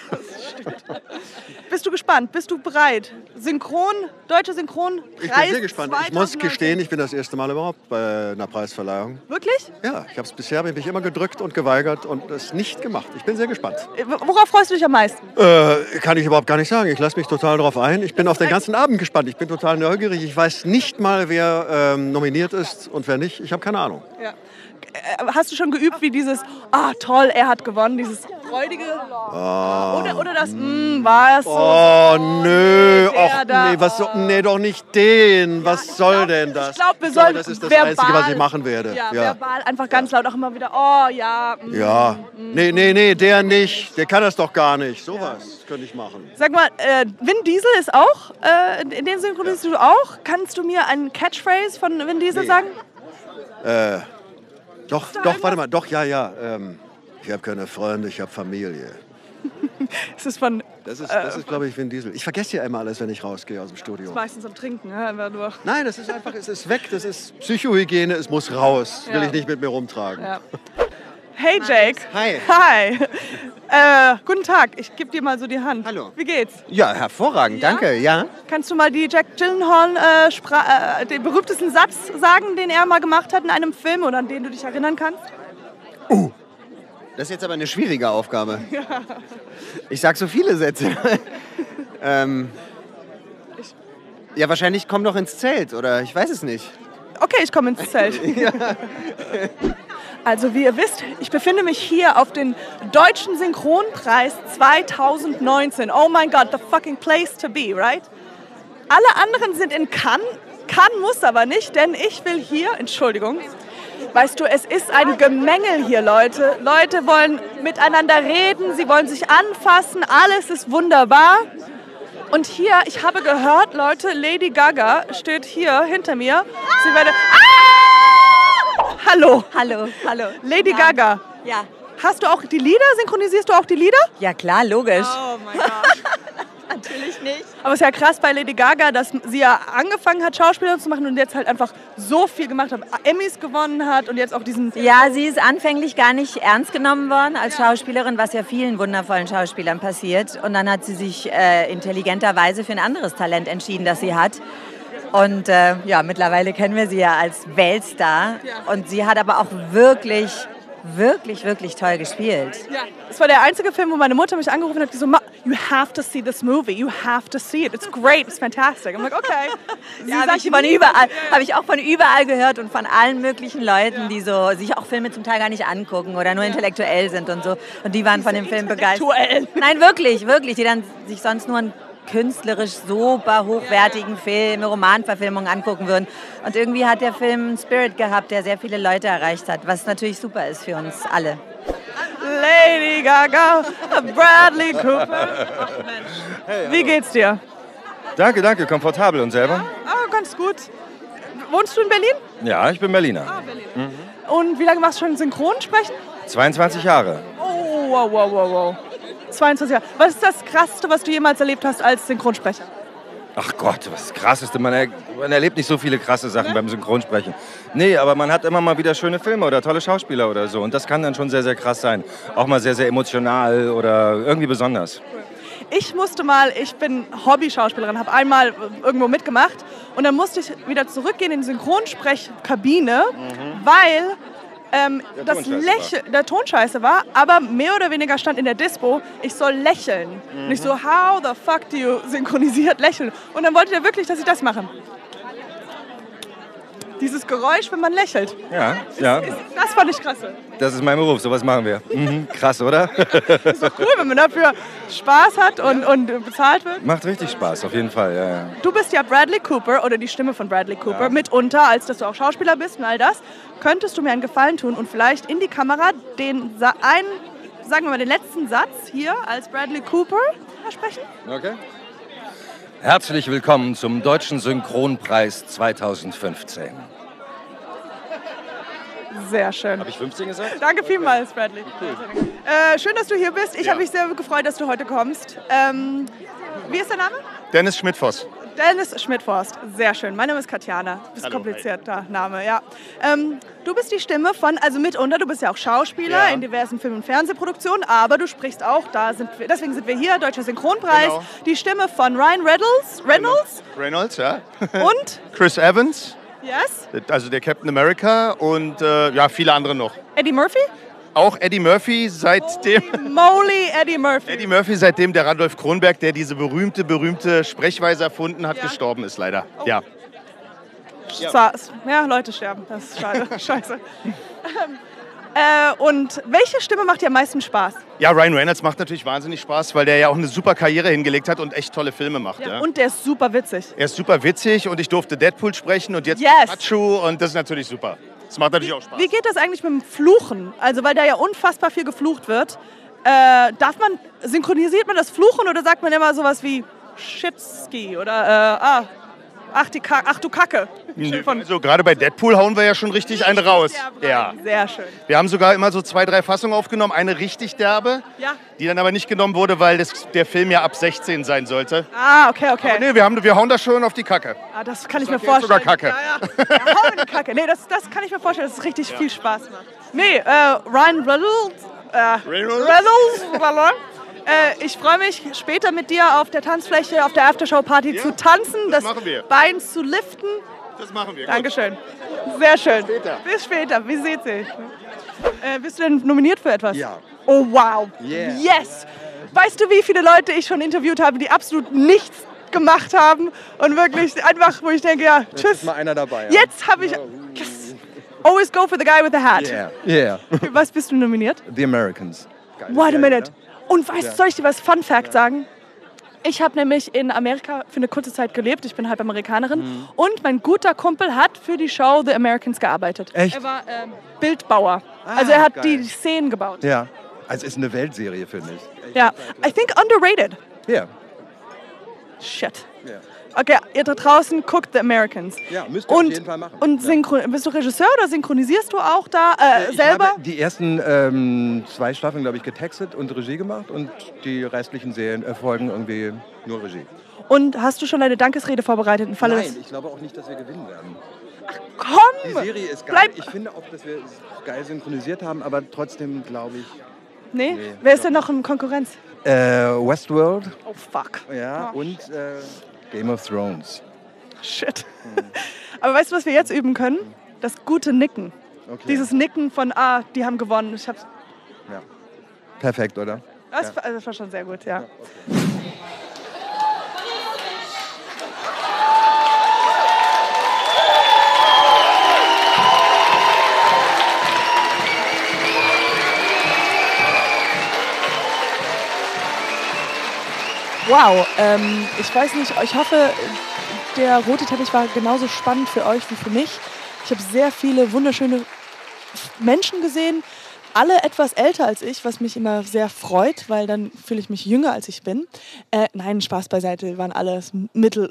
Bist du gespannt? Bist du bereit? Synchron, deutsche Synchron, Ich bin sehr gespannt. Ich muss gestehen, ich bin das erste Mal überhaupt bei einer Preisverleihung. Wirklich? Ja, ich habe es bisher mich immer gedrückt und geweigert und es nicht gemacht. Ich bin sehr gespannt. Worauf freust du dich am meisten? Äh, kann ich überhaupt gar nicht sagen. Ich lasse mich total drauf ein. Ich bin auf den ganzen Abend gespannt. Ich bin total neugierig. Ich weiß nicht mal, wer ähm, nominiert ist und wer nicht. Ich habe keine Ahnung. Ja. hast du schon geübt, wie dieses, ah toll, er hat gewonnen, dieses freudige, Oh. oder, oder das, mh, war es so. Oh, nö, der och, da, nee, was so, oh. nee, doch nicht den. Was ich soll glaub- denn das? Ich glaube, wir Ich glaube, sollen das ist das verbal, Einzige, was ich machen werde. Ja, Ja. verbal einfach ganz laut auch immer wieder, oh ja. Mh. Ja, nee, nee, nee, der nicht. Der kann das doch gar nicht. Sowas könnte ich machen. Sag mal, äh, Vin Diesel ist auch, äh, in den synchronisierst du auch. Kannst du mir einen Catchphrase von Vin Diesel Nee. sagen? Äh, doch, doch, warte mal, doch, ja, ja. Ähm, ich habe keine Freunde, ich habe Familie. Es ist von Das ist, das ist glaube ich, Vin Diesel. Ich vergesse ja immer alles, wenn ich rausgehe aus dem Studio. meistens am Trinken, ne? Einfach nur. Nein, das ist einfach, es ist weg. Das ist Psychohygiene, es muss raus. Will Ja. ich nicht mit mir rumtragen. Ja. Hey Jake. Hi. Hi. Äh, guten Tag, ich gebe dir mal so die Hand. Hallo. Wie geht's? Ja, hervorragend, Ja? danke, ja. Kannst du mal die Jack Gyllenhaal, äh, Spra- äh, den berühmtesten Satz sagen, den er mal gemacht hat in einem Film oder an den du dich erinnern kannst? Das ist jetzt aber eine schwierige Aufgabe. Ich sag so viele Sätze. ähm, ja, wahrscheinlich komm doch ins Zelt, oder ich weiß es nicht. Okay, ich komme ins Zelt. Also wie ihr wisst, ich befinde mich hier auf den Deutschen Synchronpreis zwanzig neunzehn. Oh mein Gott, the fucking place to be, right? Alle anderen sind in Cannes. Cannes muss aber nicht, denn ich will hier, Entschuldigung, weißt du, es ist ein Gemengel hier, Leute. Leute wollen miteinander reden, sie wollen sich anfassen, alles ist wunderbar. Und hier, ich habe gehört, Leute, Lady Gaga steht hier hinter mir. Sie werde... Ah! Hallo, Hallo, hallo. Lady Ja. Gaga. Ja. Hast du auch die Lieder? Synchronisierst du auch die Lieder? Ja, klar, logisch. Oh mein Gott. Natürlich nicht. Aber es ist ja krass bei Lady Gaga, dass sie ja angefangen hat, Schauspieler zu machen und jetzt halt einfach so viel gemacht hat, Emmys gewonnen hat und jetzt auch diesen... Ja, sie ist anfänglich gar nicht ernst genommen worden als Schauspielerin, was ja vielen wundervollen Schauspielern passiert. Und dann hat sie sich äh, intelligenterweise für ein anderes Talent entschieden, das sie hat. Und äh, ja, mittlerweile kennen wir sie ja als Weltstar. Und sie hat aber auch wirklich, wirklich, wirklich toll gespielt. Ja. Es war der einzige Film, wo meine Mutter mich angerufen hat, die so, "Ma, you have to see this movie, you have to see it, it's great, it's fantastic." I'm like, okay. Sie Ja, habe sagt ich, von nie- überall, habe ich auch von überall gehört und von allen möglichen Leuten, die so sich auch Filme zum Teil gar nicht angucken oder nur intellektuell sind und so. Und die waren von dem Film begeistert. Intellektuell. Nein, wirklich, wirklich. Die dann sich sonst nur einen künstlerisch super hochwertigen Film, Romanverfilmungen angucken würden. Und irgendwie hat der Film einen Spirit gehabt, der sehr viele Leute erreicht hat, was natürlich super ist für uns alle. Lady Gaga, Bradley Cooper. Ach Mensch. Wie geht's dir? Danke, danke, komfortabel und selber? Ah, ganz gut. Wohnst du in Berlin? Ja, ich bin Berliner. Und wie lange machst du schon Synchronsprechen? zweiundzwanzig Jahre. Oh, wow, wow, wow, wow. zweiundzwanzig Jahre. Was ist das Krasseste, was du jemals erlebt hast als Synchronsprecher? Ach Gott, was ist das Krasseste. Man, er, man erlebt nicht so viele krasse Sachen beim Synchronsprechen. Nee, aber man hat immer mal wieder schöne Filme oder tolle Schauspieler oder so. Und das kann dann schon sehr, sehr krass sein. Auch mal sehr, sehr emotional oder irgendwie besonders. Ich musste mal, ich bin Hobby-Schauspielerin, habe einmal irgendwo mitgemacht und dann musste ich wieder zurückgehen in die Synchronsprechkabine, weil ähm, Der das Ton scheiße Lächeln, der Ton scheiße war, aber mehr oder weniger stand in der Dispo, ich soll lächeln. Und ich so, how the fuck do you synchronisiert lächeln? Und dann wollte der wirklich, dass ich das mache. Dieses Geräusch, wenn man lächelt. Ja, ja, Das fand ich krass. das ist mein Beruf, sowas machen wir. Mhm, krass, oder? Ist doch cool, wenn man dafür Spaß hat und, und bezahlt wird. Macht richtig Spaß, auf jeden Fall. Ja, ja. Du bist ja Bradley Cooper oder die Stimme von Bradley Cooper, mitunter, als dass du auch Schauspieler bist und all das. Könntest du mir einen Gefallen tun und vielleicht in die Kamera den Sa einen, sagen wir mal, den letzten Satz hier als Bradley Cooper sprechen? Okay. Herzlich willkommen zum Deutschen Synchronpreis zweitausendfünfzehn. Sehr schön. Habe ich fünfzehn gesagt? Danke vielmals, Bradley. Äh, schön, dass du hier bist. Ich habe mich sehr gefreut, dass du heute kommst. Ähm, wie ist dein Name? Dennis Schmidt-Voss. Dennis Schmidt-Forst. Sehr schön. Mein Name ist Katjana. Das ist ein komplizierter Name, ja. Ähm, du bist die Stimme von, also mitunter, du bist ja auch Schauspieler Ja. in diversen Film- und Fernsehproduktionen, aber du sprichst auch, da sind wir, deswegen sind wir hier, Deutscher Synchronpreis, Genau. die Stimme von Ryan Reynolds, Reynolds Reynolds, ja. und, Chris Evans, yes, also der Captain America und äh, ja, viele andere noch. Eddie Murphy? Auch Eddie Murphy, seitdem, Moly Eddie Murphy. Eddie Murphy, seitdem der Randolph Kronberg, der diese berühmte, berühmte Sprechweise erfunden hat, Ja. gestorben ist leider. Ja. Ja, ja Leute sterben. Das ist schade. Scheiße. ähm, äh, und welche Stimme macht dir am meisten Spaß? Ja, Ryan Reynolds macht natürlich wahnsinnig Spaß, weil der ja auch eine super Karriere hingelegt hat und echt tolle Filme macht. Ja, ja. Und der ist super witzig. Er ist super witzig und ich durfte Deadpool sprechen und jetzt yes. Pikachu und das ist natürlich super. Das macht natürlich wie, auch Spaß. Wie geht das eigentlich mit dem Fluchen? Also, weil da ja unfassbar viel geflucht wird. Äh, darf man, synchronisiert man das Fluchen oder sagt man immer sowas wie Shitski oder äh, ah, ach, die Ka- ach du Kacke? Nee, also gerade bei Deadpool hauen wir ja schon richtig einen raus. Ja. Sehr schön. Wir haben sogar immer so zwei, drei Fassungen aufgenommen. Eine richtig derbe, ja. die dann aber nicht genommen wurde, weil das, der Film ja ab sechzehn sein sollte. Ah, okay, okay. Aber nee, wir, haben, wir hauen das schon auf die Kacke. Ah, das kann ich das mir vorstellen. Sogar Kacke. Ja, ja. Ja, hau in die Kacke. Nee, das, das kann ich mir vorstellen, dass es richtig ja. viel Spaß macht. Nee, äh, Ryan Reynolds. Äh, Reynolds? Reynolds. Äh, ich freue mich, später mit dir auf der Tanzfläche, auf der Aftershow-Party ja, zu tanzen, das, das Bein zu liften. Das machen wir. Dankeschön. Sehr schön. Bis später. Bis später. Wie sieht sich? Äh, bist du denn nominiert für etwas? Ja. Oh, wow. Yeah. Yes. Weißt du, wie viele Leute ich schon interviewt habe, die absolut nichts gemacht haben und wirklich einfach, wo ich denke, ja, tschüss. Jetzt ist mal einer dabei. Ja. Jetzt habe ich... Yes. Always go for the guy with the hat. Yeah. Yeah. Für was bist du nominiert? The Americans. Geil. Wait a minute. Und weißt du, ja. soll ich dir was Fun Fact sagen? Ich habe nämlich in Amerika für eine kurze Zeit gelebt. Ich bin halb Amerikanerin. Mhm. Und mein guter Kumpel hat für die Show The Americans gearbeitet. Echt? Er war ähm, Bildbauer. Ah, also er hat geil. die Szenen gebaut. Ja. Also es ist eine Weltserie, finde ich. Echt ja. I think underrated. Ja. Yeah. Shit. Yeah. Okay, ihr da draußen guckt The Americans. Ja, müsst ihr und, auf jeden Fall machen. Und synchron- ja. bist du Regisseur oder synchronisierst du auch da äh, ich selber? Ich habe die ersten ähm, zwei Staffeln, glaube ich, getextet und Regie gemacht und die restlichen Serien erfolgen irgendwie nur Regie. Und hast du schon eine Dankesrede vorbereitet? Im Falle Nein, ich glaube auch nicht, dass wir gewinnen werden. Ach komm! Die Serie ist geil. Bleib. Ich finde auch, dass wir es geil synchronisiert haben, aber trotzdem glaube ich... Nee? nee Wer ist denn noch in Konkurrenz? Äh, Westworld. Oh fuck. Ja, oh. und äh, Game of Thrones. Shit. Hm. Aber weißt du, was wir jetzt üben können? Das gute Nicken. Okay. Dieses Nicken von, ah, die haben gewonnen. Ich hab's. Ja. Perfekt, oder? Das, ja. das war schon sehr gut, ja. ja okay. Wow, ähm, ich weiß nicht, ich hoffe, der rote Teppich war genauso spannend für euch wie für mich. Ich habe sehr viele wunderschöne Menschen gesehen, alle etwas älter als ich, was mich immer sehr freut, weil dann fühle ich mich jünger, als ich bin. Äh, nein, Spaß beiseite, wir waren alles mittel...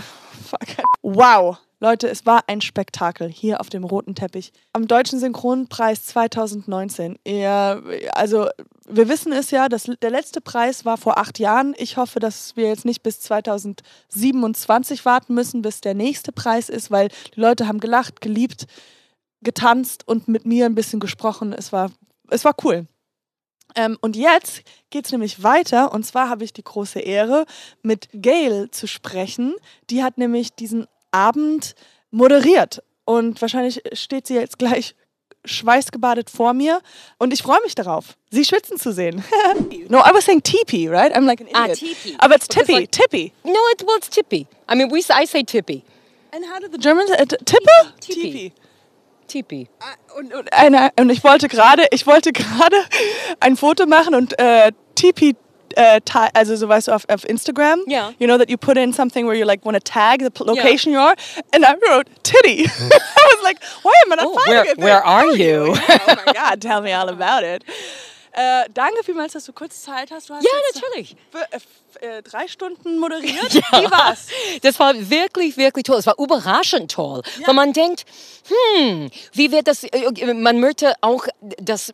Fuck. Wow, Leute, es war ein Spektakel hier auf dem roten Teppich. Am Deutschen Synchronpreis zwanzig neunzehn. Ja, also wir wissen es ja, dass der letzte Preis war vor acht Jahren. Ich hoffe, dass wir jetzt nicht bis zwanzig siebenundzwanzig warten müssen, bis der nächste Preis ist, weil die Leute haben gelacht, geliebt, getanzt und mit mir ein bisschen gesprochen. Es war, es war cool. Ähm, und jetzt geht es nämlich weiter. Und zwar habe ich die große Ehre, mit Gail zu sprechen. Die hat nämlich diesen Abend moderiert. Und wahrscheinlich steht sie jetzt gleich schweißgebadet vor mir. Und ich freue mich darauf, sie schwitzen zu sehen. No, I was saying teepee, right? I'm like an idiot. Ah, teepee. Aber it's tippy, like, tippy. No, it, well, it's tippy. I mean, we I say tippy. And how do the Germans... Uh, tippe? Tippy. Tippy. Und, und, eine, und ich wollte gerade, ich wollte gerade ein Foto machen und äh, Tipi, äh, ta- also so weißt du auf, auf Instagram, yeah. You know that you put in something where you like want to tag the location yeah. you are, and I wrote titty. I was like, why am I not oh, finding where, it? Where are you? Oh my God, tell me all about it. Äh, danke vielmals, dass du kurz Zeit hast. Du hast ja, jetzt natürlich. Für, äh, drei Stunden moderiert. Ja. Wie war's? Das war wirklich, wirklich toll. Es war überraschend toll. Ja. Weil man denkt, hm, wie wird das, man möchte auch das...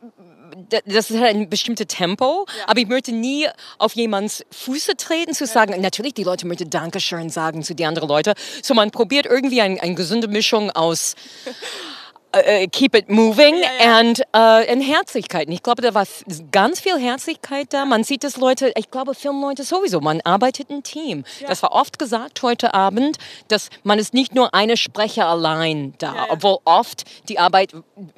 Das ist halt ein bestimmtes Tempo, ja. Aber ich möchte nie auf jemands Füße treten, zu sagen, ja. Natürlich, die Leute möchten Dankeschön sagen zu den anderen Leuten. So, man probiert irgendwie ein, eine gesunde Mischung aus uh, keep it moving ja, ja. and uh, in Herzlichkeit. Und ich glaube, da war ganz viel Herzlichkeit da. Man sieht das Leute, ich glaube, Filmleute sowieso, man arbeitet im Team. Ja. Das war oft gesagt heute Abend, dass man ist nicht nur eine Sprecher allein da, ja, ja. obwohl oft die Arbeit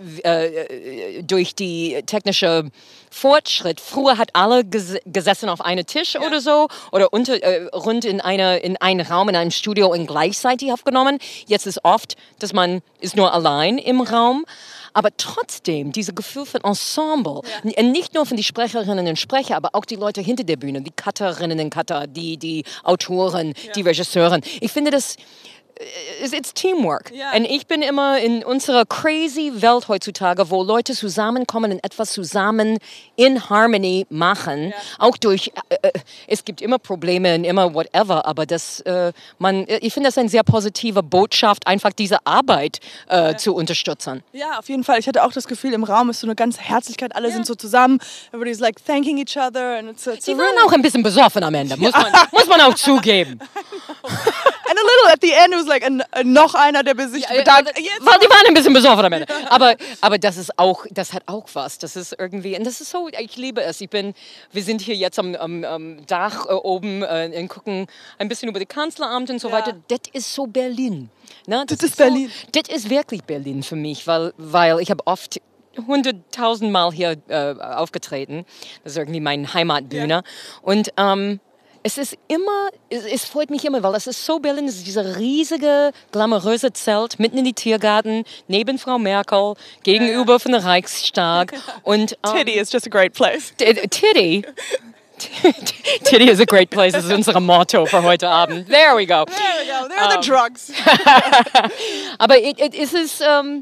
äh, durch die technische Fortschritt. Früher hat alle ges- gesessen auf einem Tisch ja. oder so oder unter, äh, rund in, eine, in einen Raum, in einem Studio und gleichzeitig aufgenommen. Jetzt ist oft, dass man ist nur allein im Raum. Aber trotzdem, dieses Gefühl von Ensemble, ja. nicht nur von den Sprecherinnen und Sprecher, aber auch die Leute hinter der Bühne, die Cutterinnen und Cutter, die, die Autoren, ja. die Regisseuren. Ich finde das... It's teamwork. Yeah. Und ich bin immer in unserer crazy Welt heutzutage, wo Leute zusammenkommen und etwas zusammen in Harmony machen. Yeah. Auch durch, äh, es gibt immer Probleme und immer whatever, aber das, äh, man, ich finde das eine sehr positive Botschaft, einfach diese Arbeit äh, yeah. zu unterstützen. Ja, auf jeden Fall. Ich hatte auch das Gefühl, im Raum ist so eine ganze Herzlichkeit, alle yeah. sind so zusammen, everybody's like thanking each other. And it's, it's Die waren auch ein bisschen besoffen am Ende, muss man, muss man auch zugeben. And a little at the end, it was like a, a, noch einer, der sich ja, bedankt. Ja, weil die waren ein bisschen besoffen am Ende. Aber, aber das ist auch, das hat auch was. Das ist irgendwie, und das ist so, ich liebe es. Ich bin, wir sind hier jetzt am, am, am Dach äh, oben äh, und gucken ein bisschen über die Kanzleramt und so ja. weiter. Das ist so Berlin. Ne? Das, das ist Berlin. So, das ist wirklich Berlin für mich, weil, weil ich habe oft hunderttausend Mal hier äh, aufgetreten. Das ist irgendwie meine Heimatbühne. Ja. Und ähm, es ist immer, es, es freut mich immer, weil es ist so Berlin, es ist dieser riesige, glamouröse Zelt mitten in die Tiergarten, neben Frau Merkel, gegenüber ja. von der Reichstag. Und, um, Titty is just a great place. Titty? Titty is a great place, das ist unser Motto für heute Abend. There we go. There we go, there are um, the drugs. Aber it, it, es, ist, um,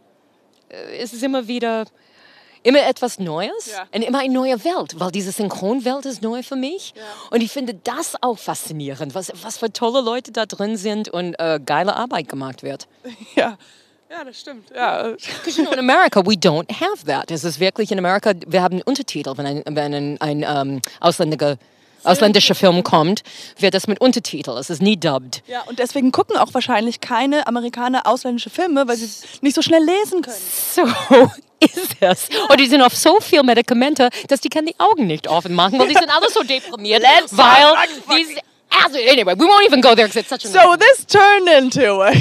es ist immer wieder... Immer etwas Neues ja. und immer eine neue Welt, weil diese Synchronwelt ist neu für mich. Ja. Und ich finde das auch faszinierend, was, was für tolle Leute da drin sind und äh, geile Arbeit gemacht wird. Ja, ja, das stimmt. Ja. Because you know, in America, we don't have that. Es ist wirklich in Amerika, wir haben Untertitel, wenn ein, wenn ein, ein um, ausländiger ausländischer Film kommt, wird das mit Untertitel. Es ist nie dubbed. Ja, und deswegen gucken auch wahrscheinlich keine Amerikaner ausländische Filme, weil sie nicht so schnell lesen können. So ist es. Ja. Und die sind auf so viel Medikamente, dass die können die Augen nicht offen machen, weil die sind alle so deprimiert, weil die... Anyway, we won't even go there because it's such a... So this turned into a...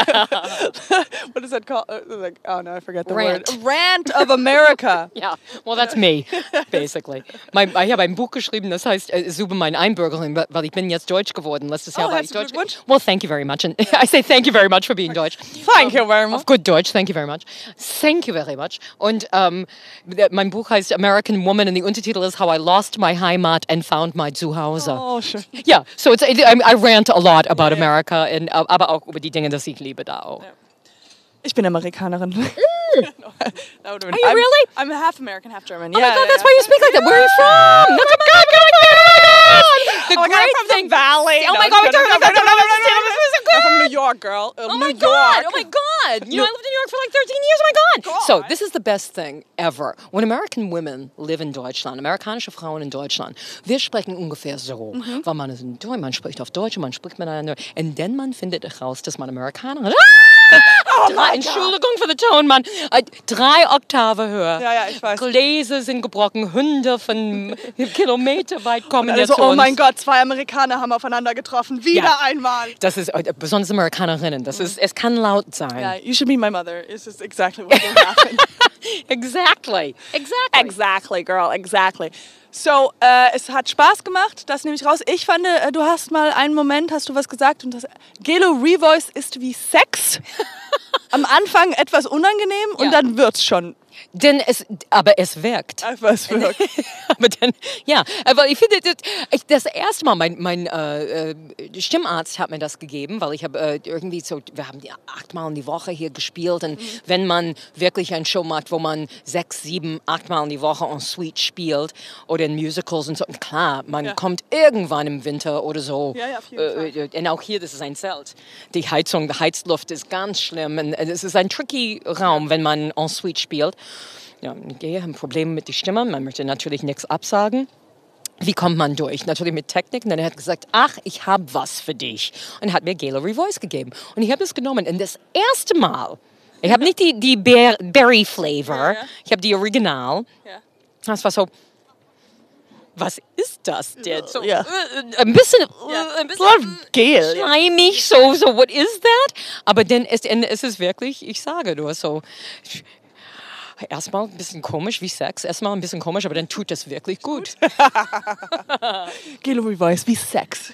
what is that called? Like, oh no, I forget the Rant. word. A rant of America. Yeah, well that's me, basically. Mein, ich habe ein Buch geschrieben, das heißt, es ist über meine Einbürgerung, weil ich bin jetzt Deutsch geworden. Letztes Jahr oh, war ich Deutsch. Glückwunsch. Well, thank you very much. And I say thank you very much for being Deutsch. Thank you very much. Auf gut Deutsch, thank you very much. Thank you very much. Und um, mein Buch heißt American Woman und der Untertitel ist How I Lost My Heimat and Found My Zuhause. Oh, schön. Ja, so it's, I, I rant a lot about America, and, uh, aber auch über die Dinge, die ich liebe da auch. Ich bin Amerikanerin. Mm. no, Are you I'm, really? I'm half American, half German. Oh yeah, my God, yeah, that's yeah. why you speak like that. Where are you from? No, come on, come on. The oh my great God, I'm from thing. the Valley. Oh no, my God, we're talking about that. I'm from New York, girl. Uh, Oh New my York. God! Oh my God! You know, I lived in New York for like thirteen years. Oh my God! God. So this is the best thing ever. When American women live in Deutschland, amerikanische Frauen in Deutschland, wir sprechen ungefähr so, mhm. weil man ist in Deutsch, man spricht auf Deutsch und man spricht miteinander, und dann man findet heraus, dass man Amerikanerin ist. Oh drei, Entschuldigung für den Ton, Mann. Äh, drei Oktave höher. Ja, ja, ich weiß. Gläser sind gebrochen, Hunde von Kilometer weit kommen also, jetzt zu oh uns. mein Gott, zwei Amerikaner haben aufeinander getroffen. Wieder ja. einmal. Das ist äh, besonders Amerikanerinnen. Das ist, es kann laut sein. Yeah, you should meet my mother. This is exactly what will happen. Exactly. Exactly. Exactly, girl. Exactly. So, äh, es hat Spaß gemacht, das nehme ich raus. Ich fand, äh, du hast mal einen Moment, hast du was gesagt und das Gelo Revoice ist wie Sex. Am Anfang etwas unangenehm und ja. dann wird's schon. Denn es, aber es wirkt. Aber es wirkt. aber dann, ja, aber ich finde, das, ich, das erste Mal, mein, mein äh, Stimmarzt hat mir das gegeben, weil ich habe äh, irgendwie so, wir haben die achtmal in die Woche hier gespielt und mhm. wenn man wirklich eine Show macht, wo man sechs, sieben, achtmal in die Woche en suite spielt oder in Musicals und so, klar, man ja. kommt irgendwann im Winter oder so. Ja, ja, auf jeden äh, und auch hier, das ist ein Zelt. Die Heizung, die Heizluft ist ganz schlimm und es ist ein tricky Raum, wenn man en suite spielt. Ja, ich gehe, habe Probleme mit der Stimme. Man möchte natürlich nichts absagen. Wie kommt man durch? Natürlich mit Technik. Und dann hat er gesagt, ach, ich habe was für dich. Und hat mir Gelo Revoice gegeben. Und ich habe es genommen. Und das erste Mal, Ich habe nicht die, die Bear, Berry Flavor. Ja, ja. Ich habe die Original. Ja. Das war so. Was ist das denn? So, ja. äh, ein bisschen, ja. äh, ein bisschen Gel, schleimig, so, so, what is that? Aber dann ist es ist wirklich, ich sage nur so, erstmal ein bisschen komisch wie Sex, erstmal ein bisschen komisch, aber dann tut das wirklich gut. Gelo Revoice wie Sex.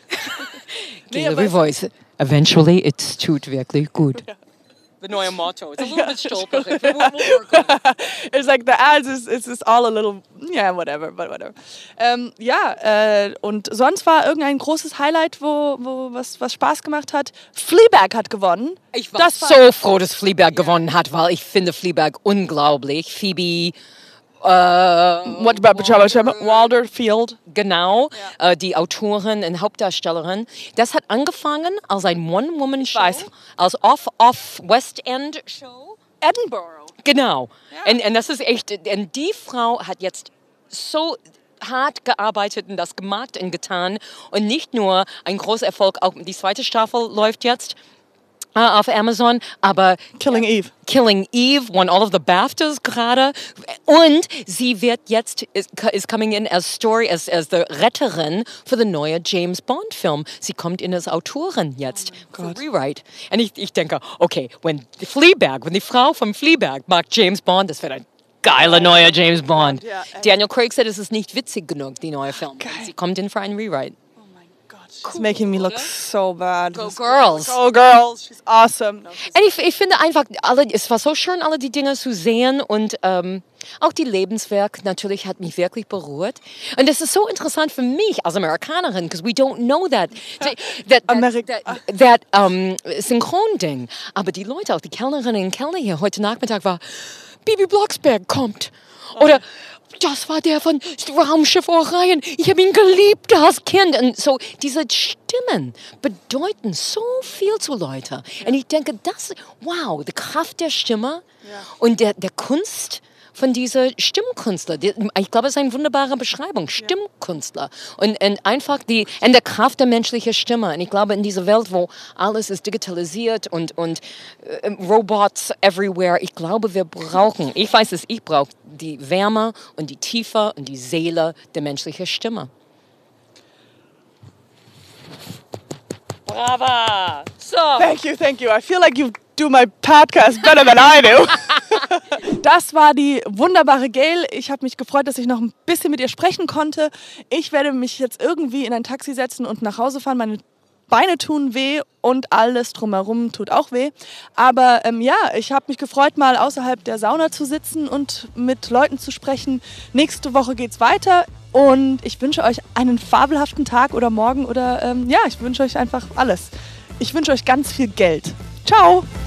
Gelo Revoice. Eventually, es tut wirklich gut. The neue Motto. It's a little bit stolperig. We'll, we'll work on it. It's like the ads is it's just all a little yeah whatever, but whatever. Ähm, ja äh, und sonst war irgendein großes Highlight, wo, wo was was Spaß gemacht hat. Fleabag hat gewonnen. Ich war das so war froh, dass Fleabag yeah. gewonnen hat, weil ich finde Fleabag unglaublich. Phoebe Uh, What about Walder Field? Genau, ja. uh, die Autorin und Hauptdarstellerin. Das hat angefangen als ein One-Woman-Show, als Off-Off-West End-Show. Edinburgh. Genau. Ja. Und, und das ist echt, und die Frau hat jetzt so hart gearbeitet und das gemacht und getan. Und nicht nur ein großer Erfolg, auch die zweite Staffel läuft jetzt Uh, auf Amazon, aber Killing Eve. Killing Eve won all of the BAFTAs gerade und sie wird jetzt is, is coming in as story as as the Retterin für den neuen James Bond Film. Sie kommt in als Autorin jetzt oh für Rewrite. Und ich, ich denke, okay, wenn Fleabag, wenn die Frau vom Fleabag mag James Bond, das wird ein geiler neuer James Bond. Ja, Daniel Craig sagt, es ist nicht witzig genug, die neue Film. Geil. Sie kommt in für ein Rewrite. It's making me look so bad. Go Girls. Go Girls. She's awesome. No, she's und ich, ich finde einfach, alle, es war so schön, alle die Dinge zu sehen und ähm, auch die Lebenswerk natürlich hat mich wirklich berührt. Und das ist so interessant für mich als Amerikanerin, because we don't know that, that, that, that, that, that um, Synchron-Ding. Aber die Leute, auch die Kellnerinnen und Kellner hier heute Nachmittag war, Bibi Blocksberg kommt. Oder das war der von Raumschiff Orion. Ich habe ihn geliebt als Kind. Und so, diese Stimmen bedeuten so viel zu Leuten. Ja. Und ich denke, das, wow, die Kraft der Stimme ja. und der, der Kunst von dieser Stimmkünstler. Die, ich glaube, es ist eine wunderbare Beschreibung. Stimmkünstler. Und, und einfach die, und der Kraft der menschlichen Stimme. Und ich glaube, in dieser Welt, wo alles ist digitalisiert und, und äh, Robots everywhere, ich glaube, wir brauchen, ich weiß es, ich brauche die Wärme und die Tiefe und die Seele der menschlichen Stimme. Brava! So. Thank you, thank you. I feel like you do my podcast better than I do. Das war die wunderbare Gail. Ich habe mich gefreut, dass ich noch ein bisschen mit ihr sprechen konnte. Ich werde mich jetzt irgendwie in ein Taxi setzen und nach Hause fahren. Meine Beine tun weh und alles drumherum tut auch weh. Aber ähm, ja, ich habe mich gefreut, mal außerhalb der Sauna zu sitzen und mit Leuten zu sprechen. Nächste Woche geht's weiter und ich wünsche euch einen fabelhaften Tag oder morgen oder ähm, ja, ich wünsche euch einfach alles. Ich wünsche euch ganz viel Geld. Ciao!